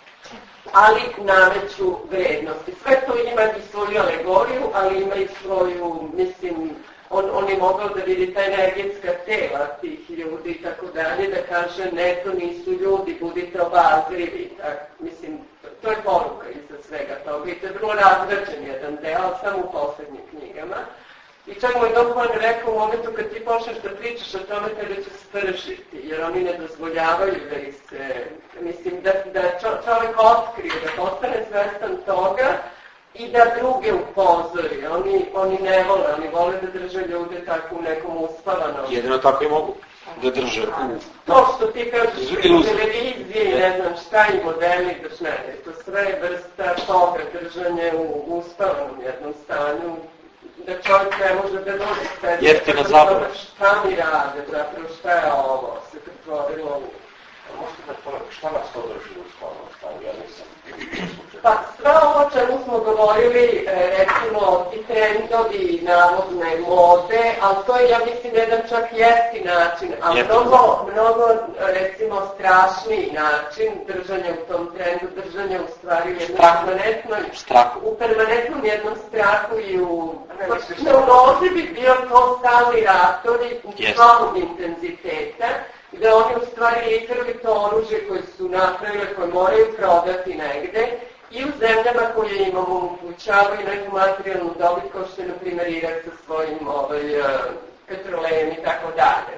Ali nameću vrednosti. Sve to ima i svoju alegoriju, ali ima i svoju, mislim, on, on je mogao da vidi ta energetska tela tih ljudi i tako dalje, da kaže ne, to nisu ljudi, budite obazrivi. Tak, mislim, to je poruka iza svega toga i to je vrlo razrađen jedan deo, samo u poslednjim knjigama. I čak mu je Don Juan rekao u momentu kad ti počneš da pričaš o tome, tebe će spržiti, jer oni ne dozvoljavaju da ih se, mislim, da, da čovjek otkrije, da postane svestan toga i da druge upozori. Oni, oni ne vole, oni vole da drže ljude tako u nekom uspavanom. Jedino tako i mogu da drže u... To što ti kažeš u televiziji, ne znam šta i modeli, daš ne, to sve vrsta toga držanje u uspavanom jednom stanju, da čovjek ne može da dođe sve. Jeftina zabava. Šta mi rade, zapravo šta je ovo, se pretvorilo u... Možete da pogledate, šta nas to drži u sklonu stanju, ja nisam... Pa sve ovo čemu smo govorili, recimo ti trendovi, navodne mode, ali to je, ja mislim, jedan čak jeftin način, ali mnogo, mnogo, recimo, strašniji način držanja u tom trendu, držanja u stvari u jednom permanentnom, u permanentnom jednom strahu i u... Neurozi bi bio to stalni ratori u stalnog intenziteta, gde oni u stvari litrali to oružje koje su napravile, koje moraju prodati negde, i u zemljama koje im omogućavaju neku materijalnu dobit, kao što je, na primjer, Irak sa svojim ovaj, petrolejem i tako dalje.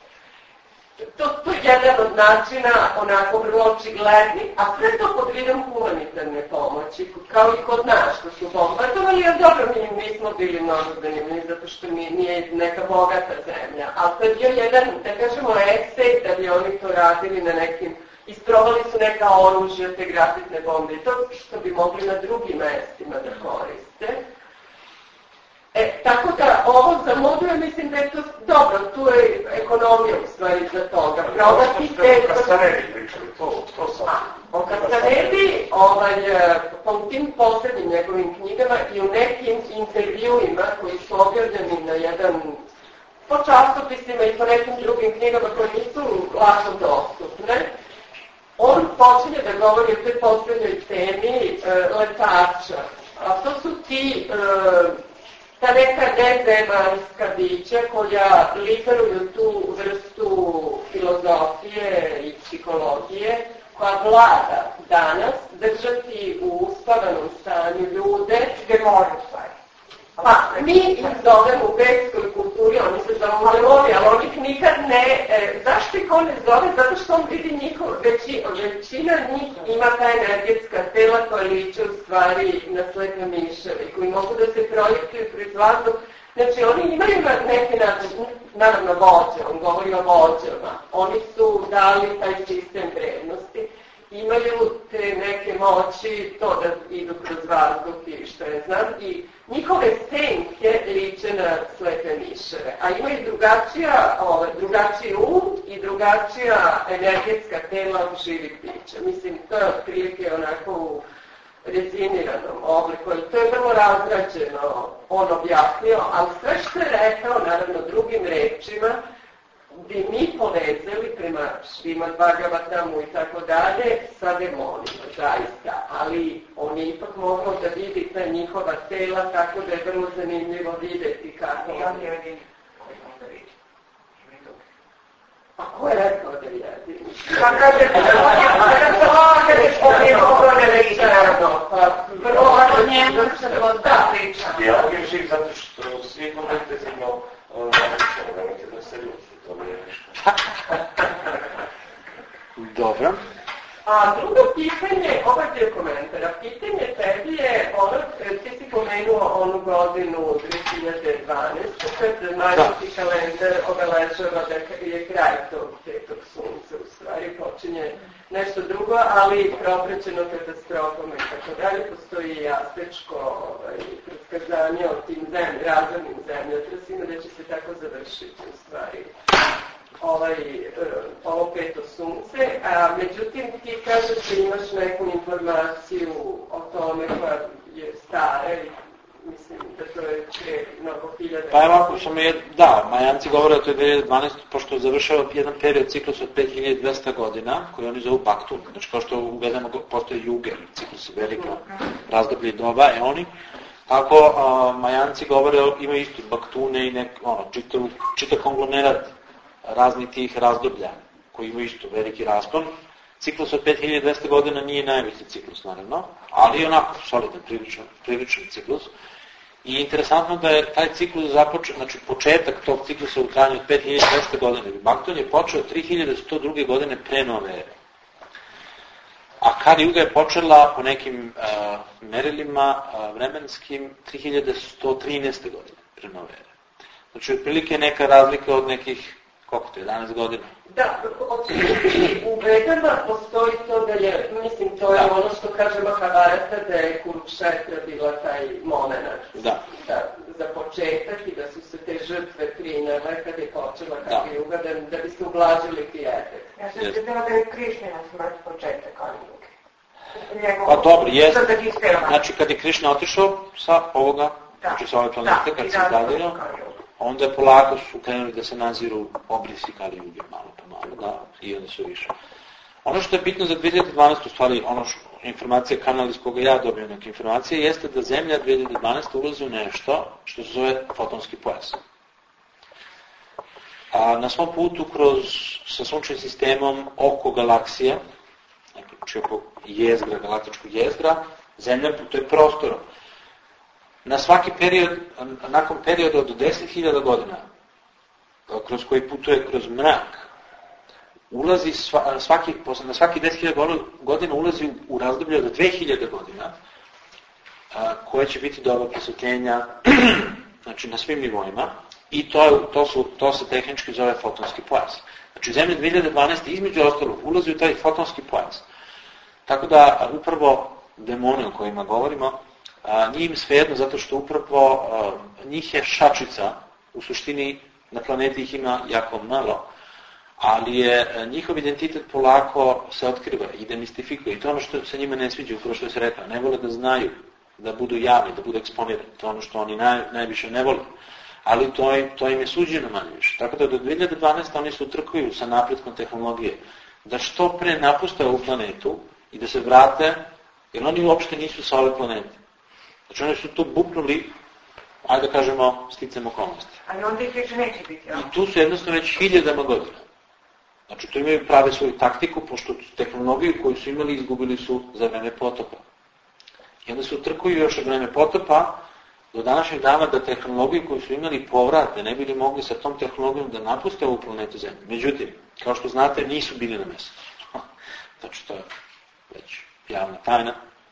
To, to je jedan od načina, onako vrlo očigledni, a sve to pod vidom humanitarne pomoći, kao i kod nas, što su bombardovali, a dobro, mi nismo bili mnogo zanimljivi, zato što mi nije neka bogata zemlja, ali to je bio jedan, da kažemo, esej da bi oni to radili na nekim, isprobali su neka oružja, te grafitne bombe i to što bi mogli na drugim mestima da koriste. E, tako da, ovo za modu, ja mislim da je to dobro, tu je ekonomija u stvari za toga. Prodati te... O Castanedi pričali, to, to sam... O Castanedi, ovaj, po tim poslednjim njegovim knjigama i u nekim intervjuima koji su objavljeni na jedan... po časopisima i po nekim drugim knjigama koje nisu lako dostupne, on počinje da govori o toj poslednjoj temi e, letača. A to su ti... E, ta neka nezemaljska bića koja literuju tu vrstu filozofije i psihologije koja vlada danas, držati u uspavanom stanju ljude gde moraju stvari. Pa mi ih zovemo u grekskoj kulturi, oni se zovu demoni, ali on ih nikad ne... E, zašto ih on ne zove? Zato što on vidi njihov, veći, većina njih ima ta energetska tela koja liče u stvari na slepe miševe, koji mogu da se projektuju kroz vazduh. Znači, oni imaju na neki način, naravno vođe, on govori o vođama. Oni su dali taj sistem vrednosti. Imaju te neke moći, to da idu kroz vazduh i što je znam, i njihove senke liče na slepe miševe, a imaju drugačija, ovaj, drugačiji um i drugačija energetska tela od živih bića. Mislim, to je otprilike onako u reziniranom obliku, to je vrlo razrađeno on objasnio, ali sve što je rekao, naravno drugim rečima, bi mi povezali prema Šrimad Bhagavatamu i tako dalje sa demonima, zaista. Ali on je ipak mogao da vidi ta njihova tela, tako da je vrlo zanimljivo videti kako... I on je jedin koji onda vidi. A ko je rekao da je jedin? Pa kada je kada je spomenuo da ne vidi, naravno. Pa vrlo o njemu se da priča. Ja je živ zato što svi govorite zimno navičeno, nemojte da se ljuti. Dobro. A drugo pitanje, ovo je bio komentar, a pitanje tebi je, ono, ti si pomenuo onu godinu dve hiljade dvanaeste. kad majski kalendar obeležava da je kraj tog petog sunca, u stvari počinje nešto drugo, ali propraćeno katastrofom i tako dalje. Postoji i astečko ovaj, predskazanje o tim zemlji, razornim zemljotrasima, da će se tako završiti u stvari ovaj, ovo peto sunce, a međutim ti kažeš da imaš neku informaciju o tome koja je stara i mislim da to je pre mnogo hiljada. Pa ovako, samo je, da, Majanci govore o toj dve hiljade dvanaeste. pošto završava jedan period ciklus od pet hiljada dvesta godina, koji oni zovu Baktun, znači kao što uvedemo, postoje juge, ciklus velika razdoblje doba, e oni, ako a, Majanci govore, imaju isto Baktune i nek, ono, čitav, čitav konglomerat raznih tih razdoblja, koji imaju isto veliki raspon. Ciklus od pet hiljada dvesta godina nije najveći ciklus, naravno, ali je onako solidan, priličan, priličan ciklus. I interesantno da je taj ciklus započeo, znači početak tog ciklusa u trajanju od pet hiljada dvesta godina. Bakton je počeo tri hiljade sto druge godine pre nove ere. A Kali Juga je počela po nekim uh, merilima uh, vremenskim tri hiljade sto trinaeste godine pre nove ere. Znači, otprilike neka razlika od nekih, koliko to je, jedanaest godina? Da, u Vedama postoji to da je, mislim, to je da. ono što kaže Mahabharata, da je Kurukshetra bila taj moment da. Da, za početak i da su se te žrtve prinele kad je počela Kali Juga, da, da bi se ublažili ti efekt. Ja sam se znala da je Krišnjina smrt početak Kali Juge. Pa dobro, jest. Znači, kad je Krišna otišao sa ovoga, da. znači sa ove planete, kad se izdadio, onda polako su krenuli da se naziru obrisi Kali Juge, malo po malo, da, i onda su više. Ono što je bitno za dve hiljade dvanaeste. u stvari, ono što, informacija, kanal iz koga ja dobio neke informacije, jeste da Zemlja dve hiljade dvanaeste. ulazi u nešto što se zove fotonski pojas. A na svom putu kroz, sa sunčevim sistemom oko galaksije, znači oko jezgra, galaktičkog jezgra, Zemlja putuje prostorom. Na svaki period, nakon perioda od deset hiljada godina, kroz koji putuje kroz mrak, ulazi svaki, na svaki deset hiljada godina ulazi u razdoblje od dve hiljade godina, koje će biti doba prosvetljenja, znači na svim nivoima, i to, to, su, to se tehnički zove fotonski pojas. Znači Zemlja dve hiljade dvanaeste. između ostalog ulazi u taj fotonski pojas. Tako da upravo demoni o kojima govorimo, A, nije im svejedno zato što upravo a, njih je šačica, u suštini na planeti ih ima jako malo, ali je a, njihov identitet polako se otkriva i demistifikuje. I to ono što se njima ne sviđa, upravo što se rekla, ne vole da znaju, da budu javni, da budu eksponirani. To ono što oni naj, najviše ne vole. Ali to, to im je suđeno manje više. Tako da do dve hiljade dvanaeste. oni se utrkuju sa napretkom tehnologije, da što pre napuste ovu planetu i da se vrate, jer oni uopšte nisu sa ove planete. Znači oni su tu buknuli, ajde da kažemo, sticam okolnosti. Ali onda ih više neće biti, ja? I tu su jednostavno već hiljadama godina. Znači tu imaju prave svoju taktiku, pošto tehnologiju koju su imali izgubili su za vreme potopa. I onda se utrkuju još od vreme potopa do današnjeg dana da tehnologiju koju su imali povrate, ne bili mogli sa tom tehnologijom da napuste ovu planetu Zemlju. Međutim, kao što znate, nisu bili na mesecu. Znači to je već javna tajna.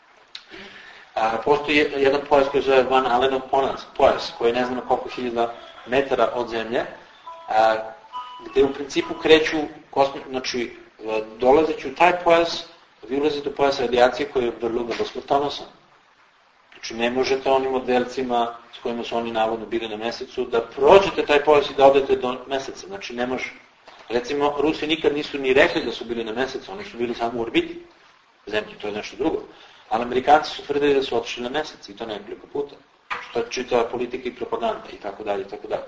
A, postoji jedan pojas koji zove Van Allenov pojas, koji je ne znam koliko hiljada metara od Zemlje, a, gde u principu kreću, kosmi, znači dolazeći u taj pojas, vi ulazite u pojas radijacije koji je vrlo vrlo smrtonosan. Znači ne možete onim modelcima s kojima su oni navodno bili na mesecu da prođete taj pojas i da odete do meseca. Znači ne može. Recimo, Rusi nikad nisu ni rekli da su bili na mesecu, oni su bili samo u orbiti Zemlje, to je nešto drugo. Ali Amerikanci su tvrdili da su otišli na mesec i to nekoliko puta. Što je čitava politika i propaganda i tako dalje i tako dalje.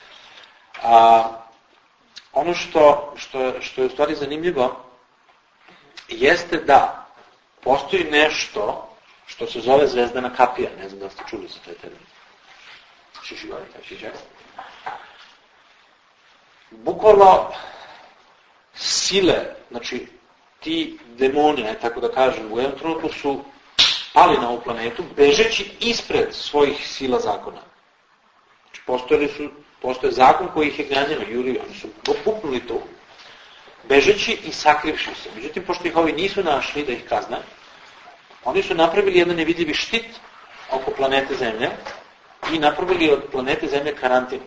A ono što, što, što je u stvari zanimljivo jeste da postoji nešto što se zove zvezdana kapija. Ne znam da ste čuli za taj termin. Šišigori, taj šišigori. Bukvalno sile, znači ti demoni, ne, tako da kažem, u jednom trenutku su pali na ovu planetu, bežeći ispred svojih sila zakona. Znači, postojali su, postoje zakon koji ih je gnjanjeno, Juriju, oni su popuknuli tu. bežeći i sakrivši se. Međutim, pošto ih ovi nisu našli da ih kazne, oni su napravili jedan nevidljivi štit oko planete Zemlje i napravili od planete Zemlje karantin.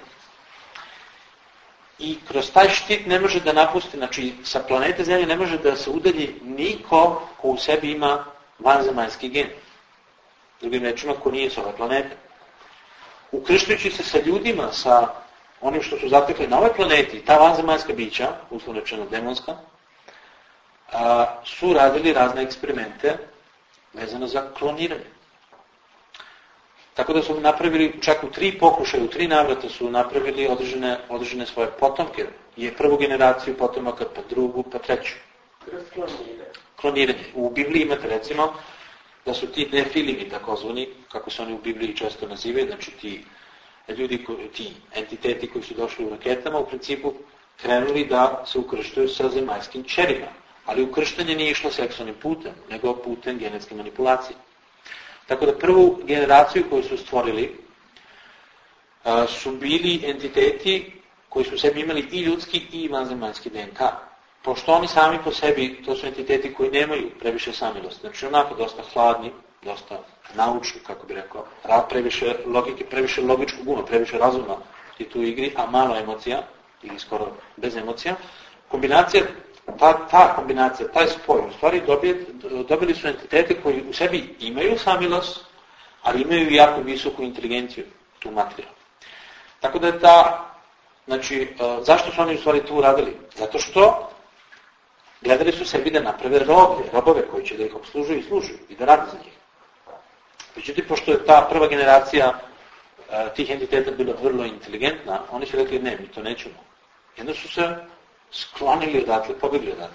I kroz taj štit ne može da napusti, znači sa planete Zemlje ne može da se udalji niko ko u sebi ima vanzemaljski gen. Drugim rečima, ko nije s ove planete. Ukrštujući se sa ljudima, sa onim što su zatekli na ovoj planeti, ta vanzemaljska bića, uslovno rečeno demonska, a, su radili razne eksperimente vezano za kloniranje. Tako da su napravili, čak u tri pokušaja, u tri navrata su napravili određene, određene svoje potomke. Je prvu generaciju potomaka, pa drugu, pa treću. Kloniranje. U Bibliji imate recimo da su ti nefilimi takozvani, kako se oni u Bibliji često nazivaju, znači ti ljudi, ti entiteti koji su došli u raketama, u principu krenuli da se ukrštaju sa zemaljskim ćerima. Ali ukrštanje nije išlo seksualnim putem, nego putem genetske manipulacije. Tako da prvu generaciju koju su stvorili a, su bili entiteti koji su u sebi imali i ljudski i vanzemaljski D N K. Pošto oni sami po sebi, to su entiteti koji nemaju previše samilosti. Znači onako dosta hladni, dosta naučni, kako bi rekao, previše logike, previše logičkog uma, previše razuma i tu igri, a malo emocija, ili skoro bez emocija. Kombinacija, ta, ta kombinacija, taj spoj, u stvari dobije, dobili su entitete koji u sebi imaju samilost, ali imaju i jako visoku inteligenciju, tu materiju. Tako da je ta, znači, zašto su oni u stvari tu uradili? Zato što gledali su sebi da naprave roblje, robove koji će da ih obslužuju i služuju i da rade za njih. Međutim, pošto je ta prva generacija uh, tih entiteta bila vrlo inteligentna, oni su rekli ne, mi to nećemo. I onda su se sklonili odatle, pobegli odatle.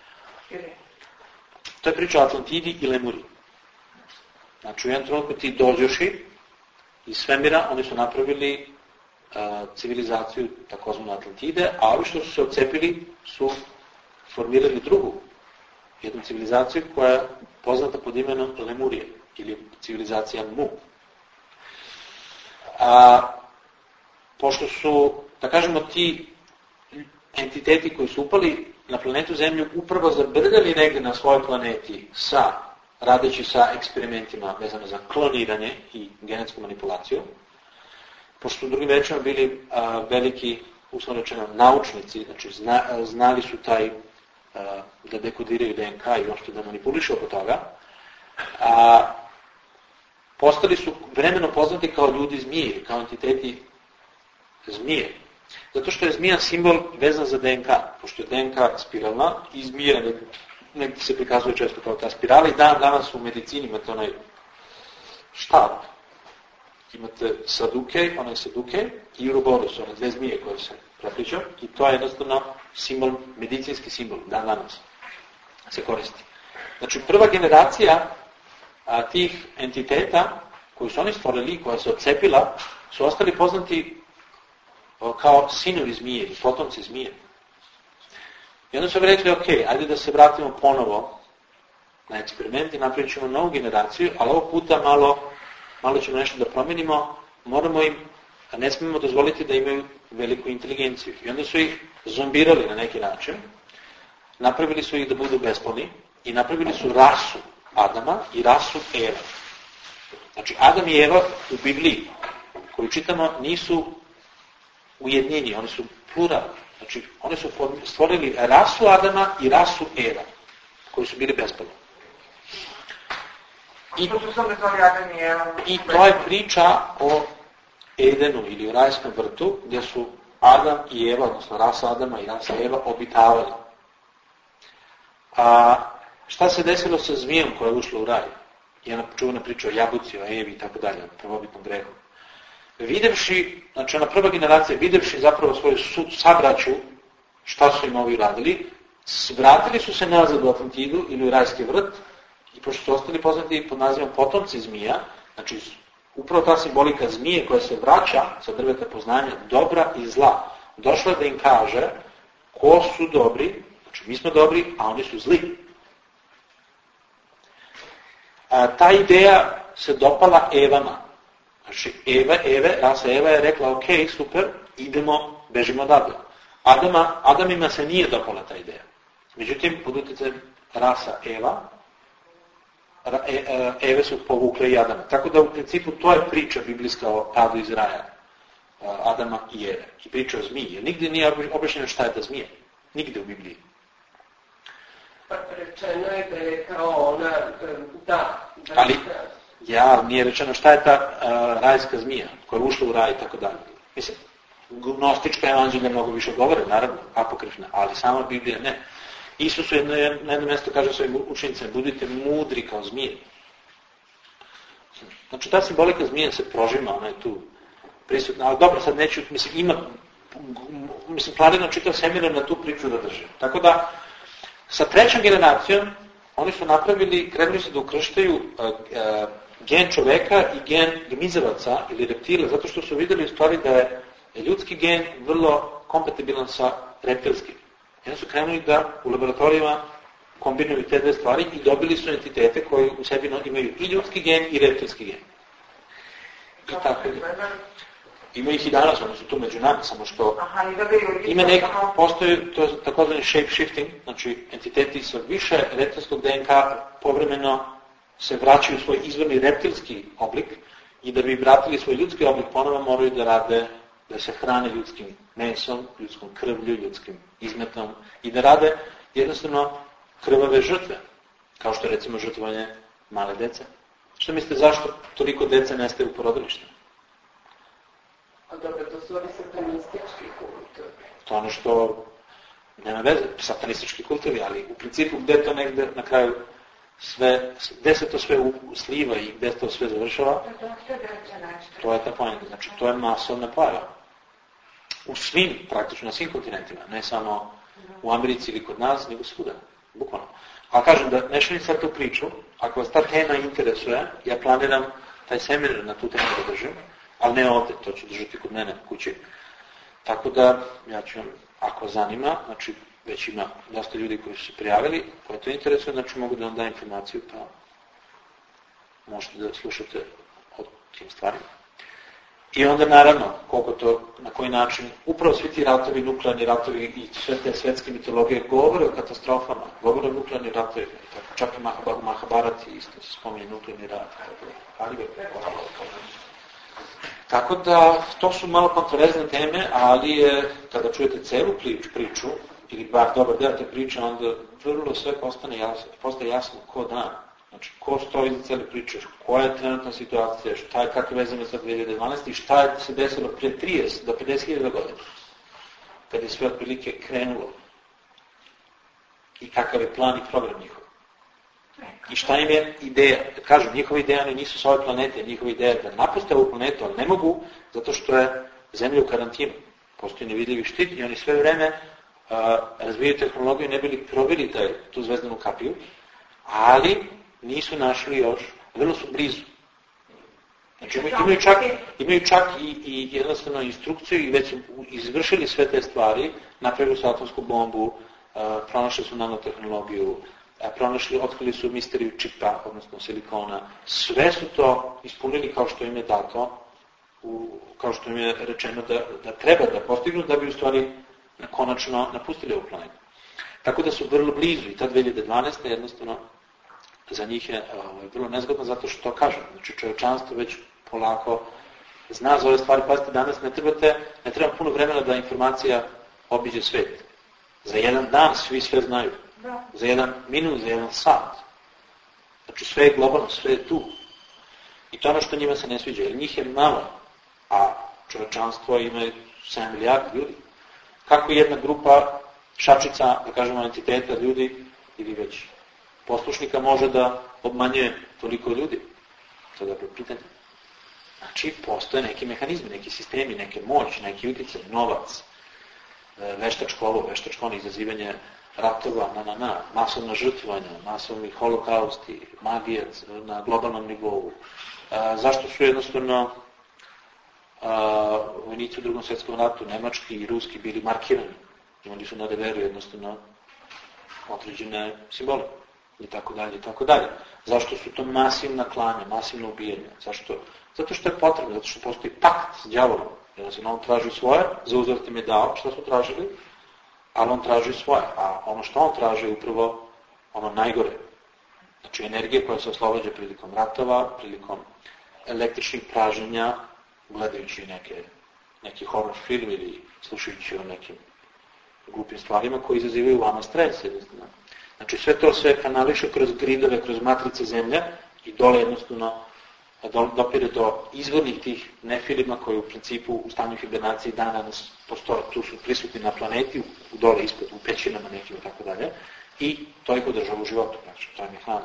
To je priča o Atlantidi i Lemuri. Znači, u jednom trenutku ti dođoši iz svemira, oni su napravili uh, civilizaciju takozvanu Atlantide, a ovi što su se odcepili su formirali drugu, jednu civilizaciju koja je poznata pod imenom Lemurije, ili civilizacija Mu. A, pošto su, da kažemo, ti entiteti koji su upali na planetu Zemlju upravo zabrljali negdje na svojoj planeti sa, radeći sa eksperimentima vezano za kloniranje i genetsku manipulaciju, pošto su drugim rečima bili a, veliki, uslovno rečeno, naučnici, znači zna, znali su taj a, da dekodiraju D N K i uopšte da manipulišu oko toga, a postali su vremeno poznati kao ljudi zmije, kao entiteti zmije. Zato što je zmija simbol vezan za D N K, pošto je D N K spiralna i zmija negdje se prikazuje često kao ta spirala i dan danas u medicini imate onaj štab. Imate sadukej, onaj sadukej i uroboros, one dve zmije koje se prepliču i to je jednostavno simbol, medicinski simbol, dan danas se koristi. Znači prva generacija a, tih entiteta koji su oni stvorili, koja se odcepila, su ostali poznati o, kao sinovi zmije, potomci zmije. I onda su rekli, ok, ajde da se vratimo ponovo na eksperiment i napravit ćemo novu generaciju, ali ovog puta malo, malo ćemo nešto da promenimo, moramo im, ne smijemo dozvoliti da imaju veliku inteligenciju. I onda su ih zombirali na neki način, napravili su ih da budu bespolni i napravili su rasu Adama i rasu Eva. Znači, Adam i Eva u Bibliji, koju čitamo, nisu ujedinjeni, oni su pluralni. Znači, oni su stvorili rasu Adama i rasu Eva, koji su bili bespolni. I, I to je priča o Edenu ili o rajskom vrtu, gdje su Adam i Eva, odnosno rasa Adama i rasa Eva, obitavali. A šta se desilo sa zmijom koja je ušla u raj? Jedna čuvena priča o jabuci, o Evi i tako dalje, prvobitnom grehu. Videvši, znači ona prva generacija, videvši zapravo svoju sabraću, šta su im ovi radili, vratili su se nazad u Atlantidu ili u rajski vrt i pošto su ostali poznati pod nazivom potomci zmija, znači upravo ta simbolika zmije koja se vraća sa drveta poznanja dobra i zla, došla da im kaže ko su dobri, znači mi smo dobri, a oni su zli. A, ta ideja se dopala Evama. Znači, Eva, Eve, rasa Eva je rekla, ok, super, idemo, bežimo odavde. Adama, Adamima se nije dopala ta ideja. Međutim, pod utjecajem rasa Eva, Eve su povukle i Adama. Tako da u principu to je priča biblijska o padu iz raja Adama i Eve. I priča o zmiji. Jer nigdje nije objašnjeno šta je ta zmija. Nigdje u Bibliji. Pa rečeno je da je kao ona, da. da Ali, ja, nije rečeno šta je ta uh, rajska zmija koja je ušla u raj i tako dalje. Mislim, gnostička evanđelja mnogo više govore, naravno, apokrifna, ali sama Biblija ne. Isus u jedno, na jedno mjesto kaže svojim učenicima, budite mudri kao zmije. Znači, ta simbolika zmije se prožima, ona je tu prisutna, ali dobro, sad neću, mislim, ima, mislim, planirano čitav semir na tu priču da drže. Tako da, sa trećom generacijom, oni su napravili, krenuli su da ukrštaju uh, uh, gen čoveka i gen gmizavaca ili reptile, zato što su vidjeli u stvari da je ljudski gen vrlo kompatibilan sa reptilskim. I onda su krenuli da u laboratorijama kombinuju te dve stvari i dobili su entitete koji u sebi imaju i ljudski gen i reptilski gen. I tako je. Ima ih i danas, oni su tu među nama, samo što Aha, i dobiju, ima neko, postoji to takozvani shape shifting, znači entiteti sa više reptilskog D N K povremeno se vraćaju u svoj izvorni reptilski oblik i da bi vratili svoj ljudski oblik ponovo moraju da rade, da se hrane ljudskim mesom, ljudskom krvlju, ljudskim izmetom i da rade jednostavno krvave žrtve, kao što je recimo žrtvovanje male dece. Što mislite, zašto toliko dece nestaje u porodilištima? A dobro, to su oni satanistički kultovi. To ono što nema veze, satanistički kultovi, ali u principu gde to negde na kraju sve, gde se to sve sliva i gde to sve završava, to je ta pojenta. Znači, to je masovna pojava. U svim, praktično na svim kontinentima, ne samo u Americi ili kod nas, nego svuda, bukvalno. A kažem da ne šalim sad tu priču, ako vas ta tema interesuje, ja planiram taj semir na tu temu da držim, ali ne ovdje, to ću držati kod mene u kući. Tako da, ja ću vam, ako zanima, znači već ima dosta ljudi koji su se prijavili, koji to interesuje, znači mogu da vam dam informaciju, pa možete da slušate o tim stvarima. I onda naravno, koliko to, na koji način, upravo svi ti ratovi, nuklearni ratovi i sve te svetske mitologije govore o katastrofama, govore o nuklearni ratovi, čak i u Mahabharati isto se spominje nuklearni rat. Tako da, to su malo kontroverzne teme, ali je, kada čujete celu priču, ili bar dobar deo te priče, onda vrlo sve postane jasno, postaje jasno ko dan. Znači, ko stoji za cele priče, koja je trenutna situacija, šta je, kakve vezane sa dve hiljade dvanaeste i šta je se desilo prije trideset do pedeset hiljada godina, kada je sve otprilike krenulo. I kakav je plan i program njihov. I šta im je ideja? Kažu, njihova ideja nisu sa ove planete, njihova ideja je da napuste ovu planetu, ali ne mogu, zato što je zemlja u karantinu. Postoji nevidljivi štit i oni sve vreme uh, razvijaju tehnologiju, ne bili probili taj, tu zvezdanu kapiju, ali nisu našli još, vrlo su blizu. Znači imaju čak, imaju čak i, i jednostavno instrukciju i već su izvršili sve te stvari, napravili su atomsku bombu, uh, pronašli su nanotehnologiju, pronašli, otkrili su misteriju čipa, odnosno silikona, sve su to ispunili kao što im je dato, u, kao što im je rečeno da, da treba da postignu, da bi u stvari konačno napustili ovu planetu. Tako da su vrlo blizu i ta dve hiljade dvanaeste jednostavno za njih je ovaj, vrlo nezgodno zato što to kažem. Znači čovječanstvo već polako zna za ove stvari. Pazite, danas ne trebate, ne treba puno vremena da informacija obiđe svet. Za jedan dan svi sve znaju. Da. Za jedan minut, za jedan sat. Znači sve je globalno, sve je tu. I to ono što njima se ne sviđa, jer njih je malo, a čovječanstvo ima sedam milijardi ljudi. Kako jedna grupa šačica, da kažemo entiteta ljudi, ili već poslušnika može da obmanjuje toliko ljudi? To je dobro pitanje. Znači, postoje neki mehanizmi, neki sistemi, neke moć, neki utjecaj, novac, veštačko ovo, veštačko ono, izazivanje ratova, na, na, na, masovna žrtvovanja, masovni holokausti, magije na globalnom nivou. A, zašto su jednostavno a, vojnici u drugom svjetskom ratu, nemački i ruski, bili markirani? I oni su na reveru jednostavno određene simbole. I tako dalje, i tako dalje. Zašto su to masivna klanja, masivno ubijanje? Zašto? Zato što je potrebno, zato što postoji pakt s đavolom. Jednostavno on traži svoje, za uzvrat im je dao, šta su tražili? ali on traži svoje, a ono što on traži je upravo ono najgore. Znači energija koja se oslobađa prilikom ratova, prilikom električnih praženja, gledajući neke, neki horror film ili slušajući o nekim glupim stvarima koji izazivaju vama stres. Znači sve to sve kanališe kroz gridove, kroz matrice zemlje i dole jednostavno dopire do izvornih tih nefilima koji u principu u stanju hibernacije danas postoje. Tu su prisutni na planeti, u dole ispod, u pećinama nekim i tako dalje. I to ih održava u životu, znači to je mi hrana.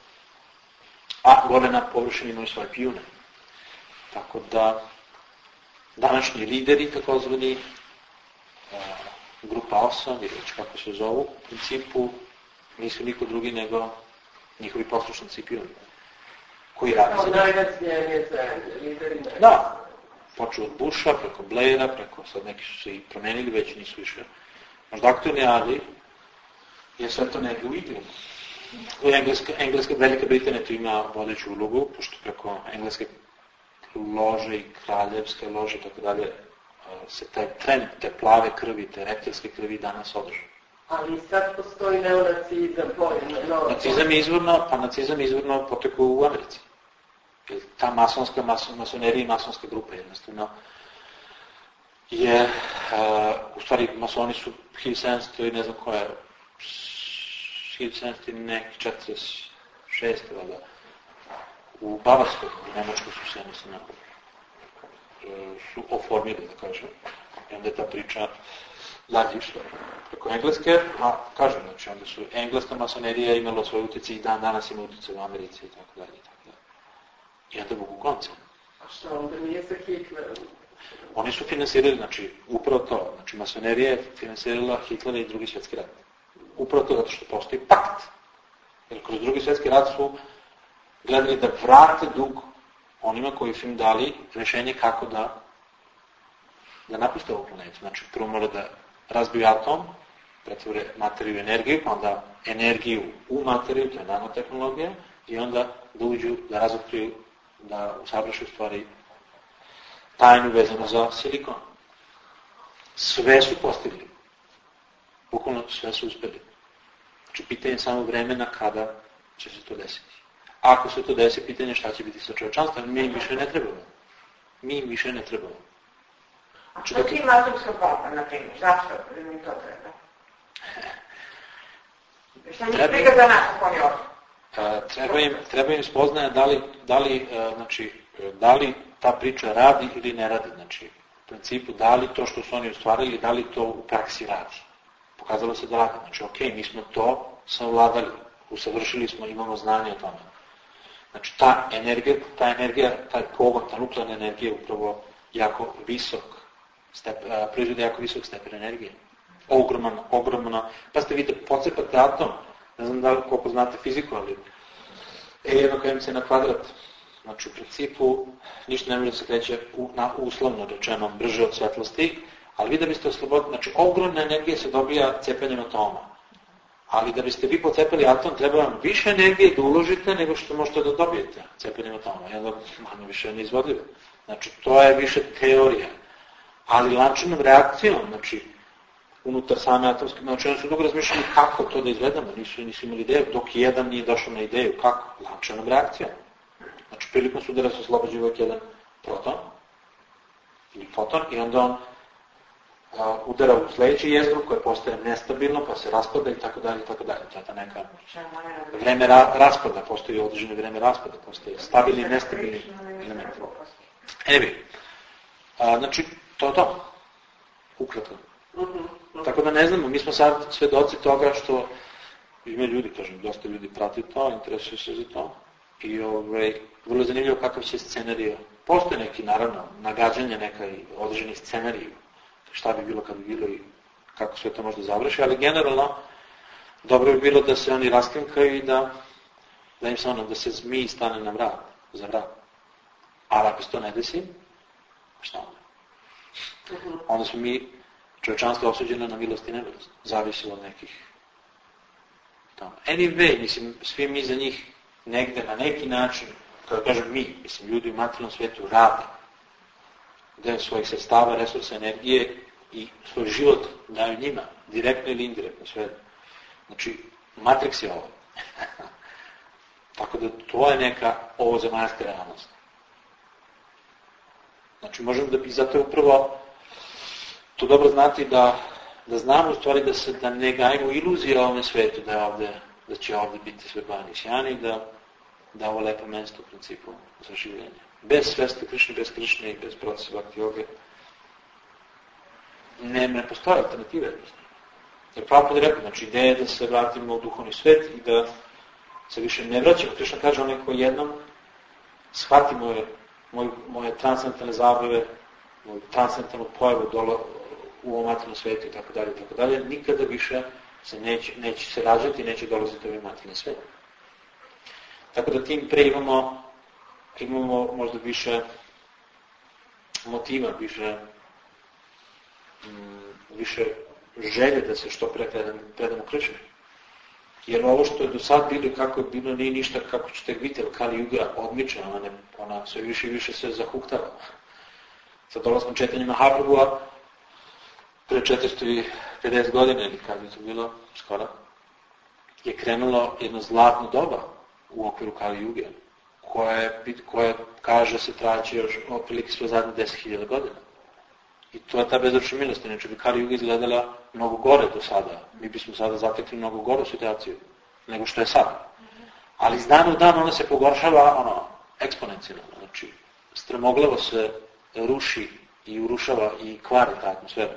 A gore na površini imaju svoje pijune. Tako da današnji lideri, takozvani grupa osam, ili već kako se zovu, u principu nisu niko drugi nego njihovi poslušnici i pijuni. Koji radi za njih. Najrazvijenije zemlje, lideri najrazvijenije. Da, počeo od Busha, preko Blaira, preko, sad neki su se i promenili, već nisu više možda aktualni, ali je sve to negdje u igri. U Engleska, Engleska, Velika Britanija tu ima vodeću ulogu, pošto preko engleske lože i kraljevske lože, tako dalje, se taj trend te plave krvi, te reptilske krvi danas održa. Ali sad postoji neonacizam, pojma. Nacizam je izvorno, pa nacizam je izvorno potekao u Americi. Jer ta masonska, mason, masonerija i masonska grupa jednostavno je, uh, u stvari masoni su hiljadu sedamsto i ne znam koja, hiljadu sedamsto i neki četrdeset šeste valjda, u Bavarskoj, u Nemačkoj su se jednostavno su oformili, da kažem, i onda je ta priča dalje išla preko Engleske, a kažem, znači onda su engleska masonerija imala svoj utjecaj i dan danas ima utjecaj u Americi i tako dalje i tako dalje. I onda Bogu konca. A što onda nije sa Hitlerom? Oni su finansirali, znači, upravo to, znači masonerija je finansirala Hitlera i drugi svjetski rat. Upravo to zato što postoji pakt. Jer kroz drugi svjetski rat su gledali da vrate dug onima koji su im dali rešenje kako da da napuste ovu planetu. Znači, prvo mora da razbiju atom, pretvore materiju i energiju, pa onda energiju u materiju, to je nanotehnologija, i onda da uđu, da razotkriju, da usavrše u stvari tajnu vezanu za silikon. Sve su postigli. Bukvalno sve su uspeli. Znači, pitanje je samo vremena kada će se to desiti. Ako se to desi, pitanje je šta će biti sa čovječanstvom, mi im više ne trebamo. Mi im više ne trebamo. A što ti ima atomska bomba, na primjer? Zašto mi to treba? Šta mi je briga za nas, ako oni ovdje? Treba im, treba im spoznaje da li, da, li, znači, da li ta priča radi ili ne radi. Znači, u principu, da li to što su oni ostvarili, da li to u praksi radi. Pokazalo se da radi. Znači, ok, mi smo to savladali, usavršili smo, imamo znanje o tome. Znači, ta energija, ta energija, taj pogon, ta nuklearna energija je upravo jako visok, step, proizvode jako visok stepen energije. Ogroman, ogromno. Pa ste vidite, pocepate atom, ne znam da li koliko znate fiziku, ali E jednako em ce na kvadrat. Znači, u principu, ništa ne može da se kreće u, na uslovno rečeno brže od svetlosti, ali vi da biste oslobodili, znači, ogromna energija se dobija cepanjem atoma. Ali da biste vi pocepali atom, treba vam više energije da uložite nego što možete da dobijete cepanjem atoma. I onda manje više neizvodljivo. Znači, to je više teorija. Ali lančanom reakcijom, znači, unutar same atomske, znači, oni su dugo razmišljali kako to da izvedemo, nisu, nisu imali ideju, dok jedan nije došao na ideju. Kako? Lančanom reakcijom. Znači, prilikom sudara se oslobađa uvijek jedan proton ili foton i onda on a, udara u sledeći jezgru koje postaje nestabilno, pa se raspada i tako dalje i tako dalje. To je ta neka vreme ra, raspada, postoji određeno vreme raspada, postoji stabilni i nestabilni element. Evi, a, znači, to je to. Ukratko. Tako da ne znamo, mi smo sad svedoci toga što ima ljudi, kažem, dosta ljudi prati to, interesuje se za to. I ovaj, vrlo je zanimljivo kakav će scenarij. Postoje neki, naravno, nagađanja, neka i određeni scenarij, šta bi bilo kad bi bilo i kako sve to možda završi, ali generalno dobro bi bilo da se oni raskrinkaju i da, da im se ono, da se zmiji stane na vrat, za vrat. Ali ako se to ne desi, šta onda? Onda smo mi čovječanstvo osuđeno na milost i nemilost. Zavisilo od nekih tamo. Anyway, mislim, svi mi za njih negde na neki način, kada kažem mi, mislim, ljudi u materijalnom svijetu rade deo svojih sredstava, resursa, energije i svoj život daju njima, direktno ili indirektno, sve. Znači, Matrix je ovo. Tako da to je neka ovozemaljska realnost. Znači, možemo da bi zato upravo to dobro znati da, da znamo u stvari da se da ne gajimo iluzije o ovome svetu, da, je ovde, da će ovde biti sve bajni sjani, da, da je ovo lepo mesto u principu za življenje. Bez sveste Krišne, bez Krišne i bez procesa Bhakti Yoge ne, ne postoje alternative. Jer Prabhupada je rekao, znači ideja je da se vratimo u duhovni svet i da se više ne vraćamo. Krišna kaže onaj ko jednom shvati moje, moje, moje transcendentalne zabave, moju transcendentalnu pojavu dole u ovom materijalnom svetu i tako dalje i tako dalje, nikada više se neće, neće se rađati i neće dolaziti u ovaj materijalni svet. Tako da tim pre imamo, imamo možda više motiva, više, mm, više želje da se što pre predamo, predamo Krišni. Jer ovo što je do sad bilo i kako je bilo nije ništa kako ćete vidjeti, ali Kali Yuga odmiče, ona, ne, ona sve više i više se zahuktava. Sa dolaskom čitanja Mahaprabhua pre četiristo pedeset godina, ili kada je to bilo skoro, je krenulo jedno zlatno doba u okviru Kali Yuge, koje, koje kaže se traće još otprilike sve zadnje deset hiljada godina. I to je ta bezručna milost, inače bi Kali Yuga izgledala mnogo gore do sada. Mi bismo sada zatekli mnogo goru situaciju nego što je sada. Ali iz dana u dan ona se pogoršava ono, eksponencijalno. Znači, strmoglavo se ruši i urušava i kvari ta atmosfera.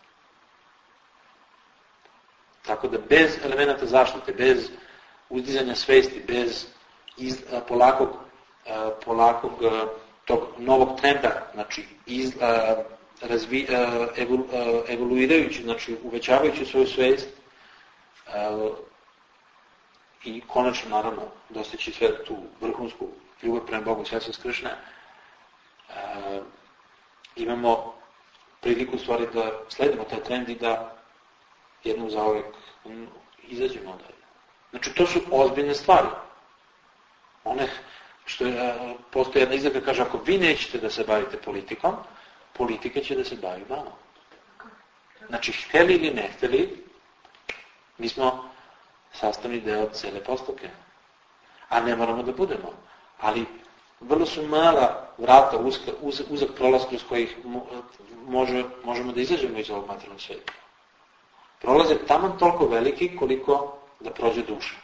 Tako da bez elemenata zaštite, bez uzdizanja svesti, bez iz, a, polakog, a, polakog a, tog novog trenda, znači iz, a, razvi, a, evolu, a, evoluirajući, znači uvećavajući svoju svest a, i konačno, naravno, dostići sve tu vrhunsku ljubav prema Bogu i svjesnost Krišne, a, imamo priliku u stvari da sledimo taj trend i da jednom zauvek izađemo odavde. Znači, to su ozbiljne stvari. One, što je, postoji jedna izreka, kaže, ako vi nećete da se bavite politikom, politika će da se bavi vama. Znači, hteli ili ne hteli, mi smo sastavni deo cele postavke. A ne moramo da budemo. Ali, vrlo su mala vrata, uzak, uzak prolaz kroz kojih može, možemo da izađemo iz ovog materijalnog sveta. Prolaz je taman toliko veliki koliko da prođe duša.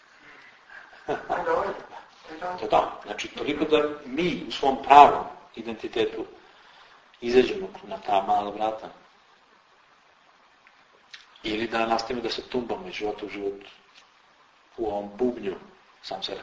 To je to. Znači, toliko da mi u svom pravom identitetu izađemo na ta mala vrata. Ili da nastavimo da se tumbamo iz života u život u ovom bubnju sam sebe.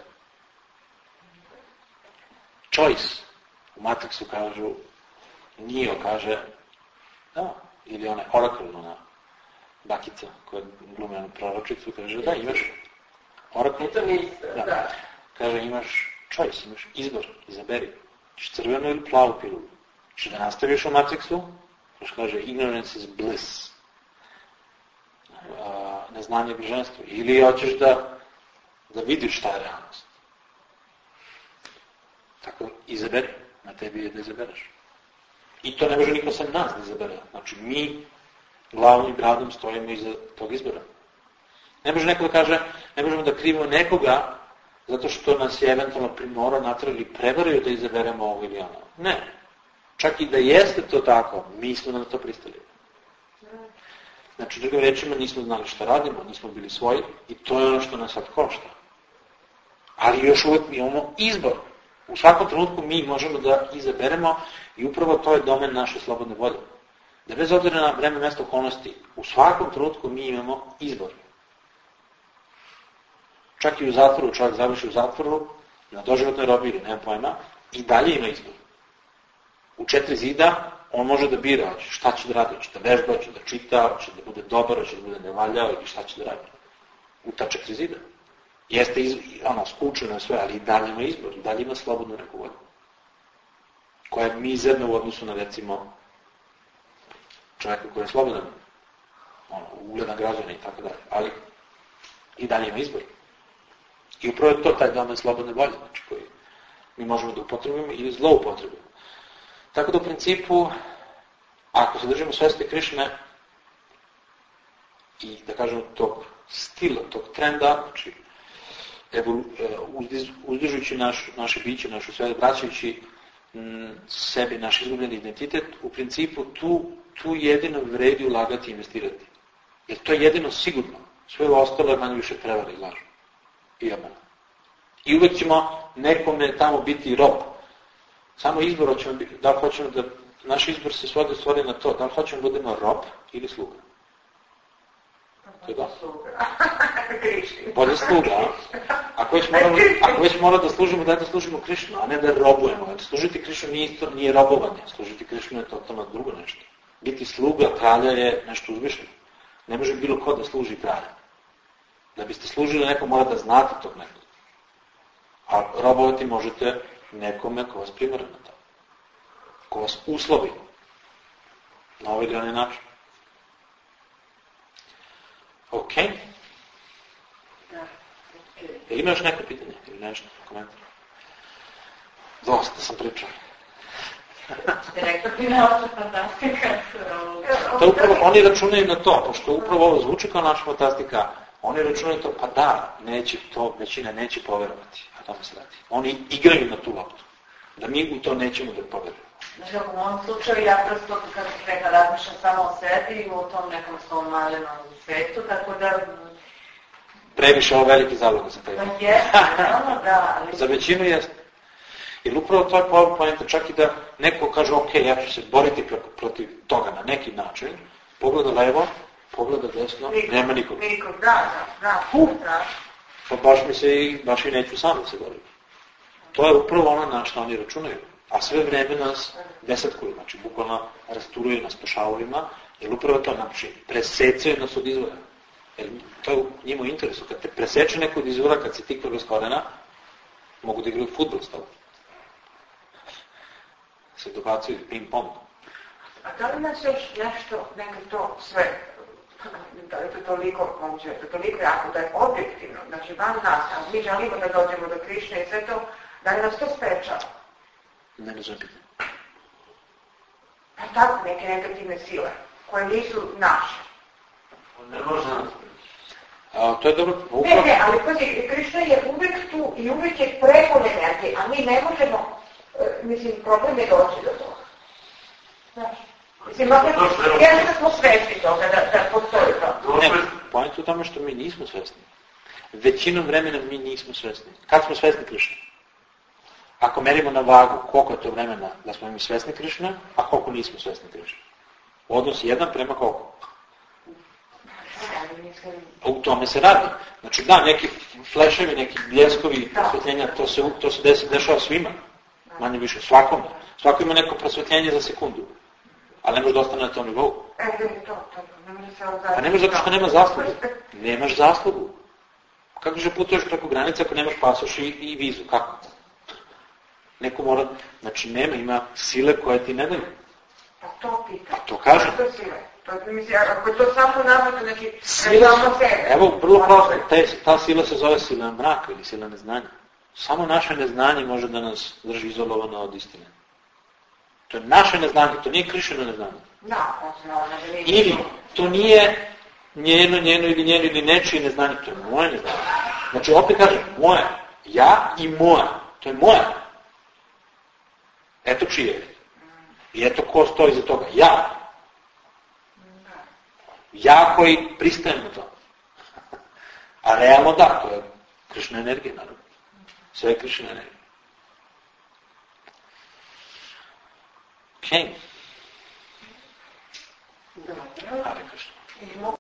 Choice. U Matrixu kažu, Neo kaže, da, ili ona Oracle, ona bakica koja glumi onu proročicu, kaže, da, imaš Oracle. To niste, da. da. Kaže, imaš choice, imaš izbor, izaberi. Češ crvenu ili plavu pilulu. Češ da nastaviš u Matrixu, kaže, ignorance is bliss. A, neznanje je bliženstvo. Ili hoćeš da, da vidiš šta je realnost. Tako, izaberi. Na tebi je da izabereš. I to ne može niko sam nas da izabere. Znači, mi glavnim gradom stojimo iza tog izbora. Ne može neko da kaže, ne možemo da krivimo nekoga zato što nas je eventualno primorao, natrali ili prevaraju da izaberemo ovo ili ono. Ne. Čak i da jeste to tako, mi smo na to pristali. Znači, drugim rečima, nismo znali šta radimo, nismo bili svoji i to je ono što nas sad košta. Ali još uvijek mi imamo izbor. U svakom trenutku mi možemo da izaberemo i upravo to je domen naše slobodne volje. Da bez obzira na vreme, mjesto, okolnosti, u svakom trenutku mi imamo izbor. Čak i u zatvoru, čovjek završi u zatvoru, na doživotnoj robiji ili nema pojma, i dalje ima izbor. U četiri zida on može da bira šta će da radi, će da vežba, će da čita, će da bude dobar, će da bude nevaljao ili šta će da radi. U ta četiri zida. Jeste iz, ono, skučeno sve, ali i dalje ima izbor, i dalje ima slobodnu neku volju. Koja je mizerna u odnosu na, recimo, čovjeka koji je slobodan, ono, ugledan građana i tako dalje, ali i dalje ima izbor. I upravo je to taj domen slobodne volje, znači koji mi možemo da upotrebimo ili zloupotrebimo. Tako da u principu ako se držimo svesti Krišne i da kažemo tog stila, tog trenda, znači evolu, uzdižujući naš, naše biće, našu svetu, vraćajući m, sebi naš izgubljeni identitet, u principu tu, tu jedino vredi ulagati i investirati. Jer to je jedino sigurno. Sve ostalo je manje više prevara i laž. I obmana. I uvek ćemo nekome tamo biti rob. Samo izbor hoćemo biti, da li hoćemo da, naš izbor se svodi stvori na to, da li hoćemo da budemo rob ili sluga. To je da. Bolje sluga, a? Ako već moramo, ako već moramo da služimo, da da služimo Krišnu, a ne da robujemo. Jer služiti Krišnu nije isto, nije robovanje. Služiti Krišnu je totalno drugo nešto. Biti sluga kralja je nešto uzvišeno. Ne može bilo ko da služi kralja. Da biste služili nekom, mora da znate tog nekog. A robovati možete nekome ko vas primara na to. Ko vas uslovi na ovaj ili onaj način. Ok. Ili ima još neko pitanje? Ili nešto? Komentar? Dosta sam pričao. To upravo, oni računaju na to, pošto upravo ovo zvuči kao naša fantastika, oni računaju to, pa da, neće to, većina neće poverovati, a tome se radi. Oni igraju na tu loptu, da mi u to nećemo da poverujemo. Znači, u ovom slučaju ja prosto, kako se rekla, razmišljam samo o sebi i u tom nekom svom malenom svetu, tako da... Previše ovo veliki zaloga za tebe. Pa jeste, ono da, ali... Za većinu jeste. Jer upravo to je pojenta, čak i da neko kaže, ok, ja ću se boriti protiv toga na neki način, pogleda levo, pogleda desno, Nikom, nema nikog. Nikom, da, da, Uh, da. pa baš mi se i, baš i neću sam da se borim. To je upravo ono na što oni računaju. A sve vreme nas desetkuju, znači bukvalno rasturuju nas po šavovima, jer upravo to, znači, presecaju nas od izvora. Jer to je njima u interesu. Kad te preseče neko od izvora, kad si ti kroz korena, mogu da igraju fudbal s tobom. Se dobacuju ping-pong. A da li nas još nešto, neka to sve, da je to toliko, moguće, da je to toliko jako, da je objektivno, znači van nas, a mi želimo da dođemo do Krišne i sve to, da li nas to sprečava? Ne razumem pitanje. Pa tako, neke negativne sile, koje nisu naše. Ne može nas A, to je dobro. Upravo... Ne, ne, ali pazi, Krišna je uvek tu i uvek je preko energije, a mi ne možemo, mislim, problem je doći do toga. Znaš, mislim, jedan da smo svesni toga, da, da postoji to. Ne, pojent u tome što mi nismo svesni. Većinom vremena mi nismo svesni. Kad smo svesni Krišne? Ako merimo na vagu koliko je to vremena da smo mi svesni Krišne, a koliko nismo svesni Krišne. Odnos jedan prema koliko? U tome se radi. Znači da, neki fleševi, neki bljeskovi prosvetljenja, to se, to se desi, dešava svima. Manje više, svakome. Svako ima neko prosvetljenje za sekundu. Ali ne može da ostane na tom nivou. E, to, to, ne može se odzaći. Pa ne može zato što nema zaslugu. Nemaš zaslugu. Kako že putuješ preko granice ako nemaš pasoš i, i vizu? Kako? Neko mora, znači nema, ima sile koje ti ne daju. Pa to pita. Pa to kažem. To sile. To, mislim, ako je to samo nama, to neki... Sila, evo, vrlo prosto, ta sila se zove sila mraka ili sila neznanja. Samo naše neznanje može da nas drži izolovano od istine. To je naše neznanje, to nije Krišino neznanje. Da, osnovno, da nije... Ili, to nije njeno, njeno ili njeno ili nečije neznanje, to je moje neznanje. Znači, opet kažem, moje. Ja i moje. To je moje. Eto čije. I eto ko stoji za toga. Ja. Ja koji pristajem na to. A realno da, to je Krišna energija, naravno. Sve je Krišna energija. Ok. Hare Krišna.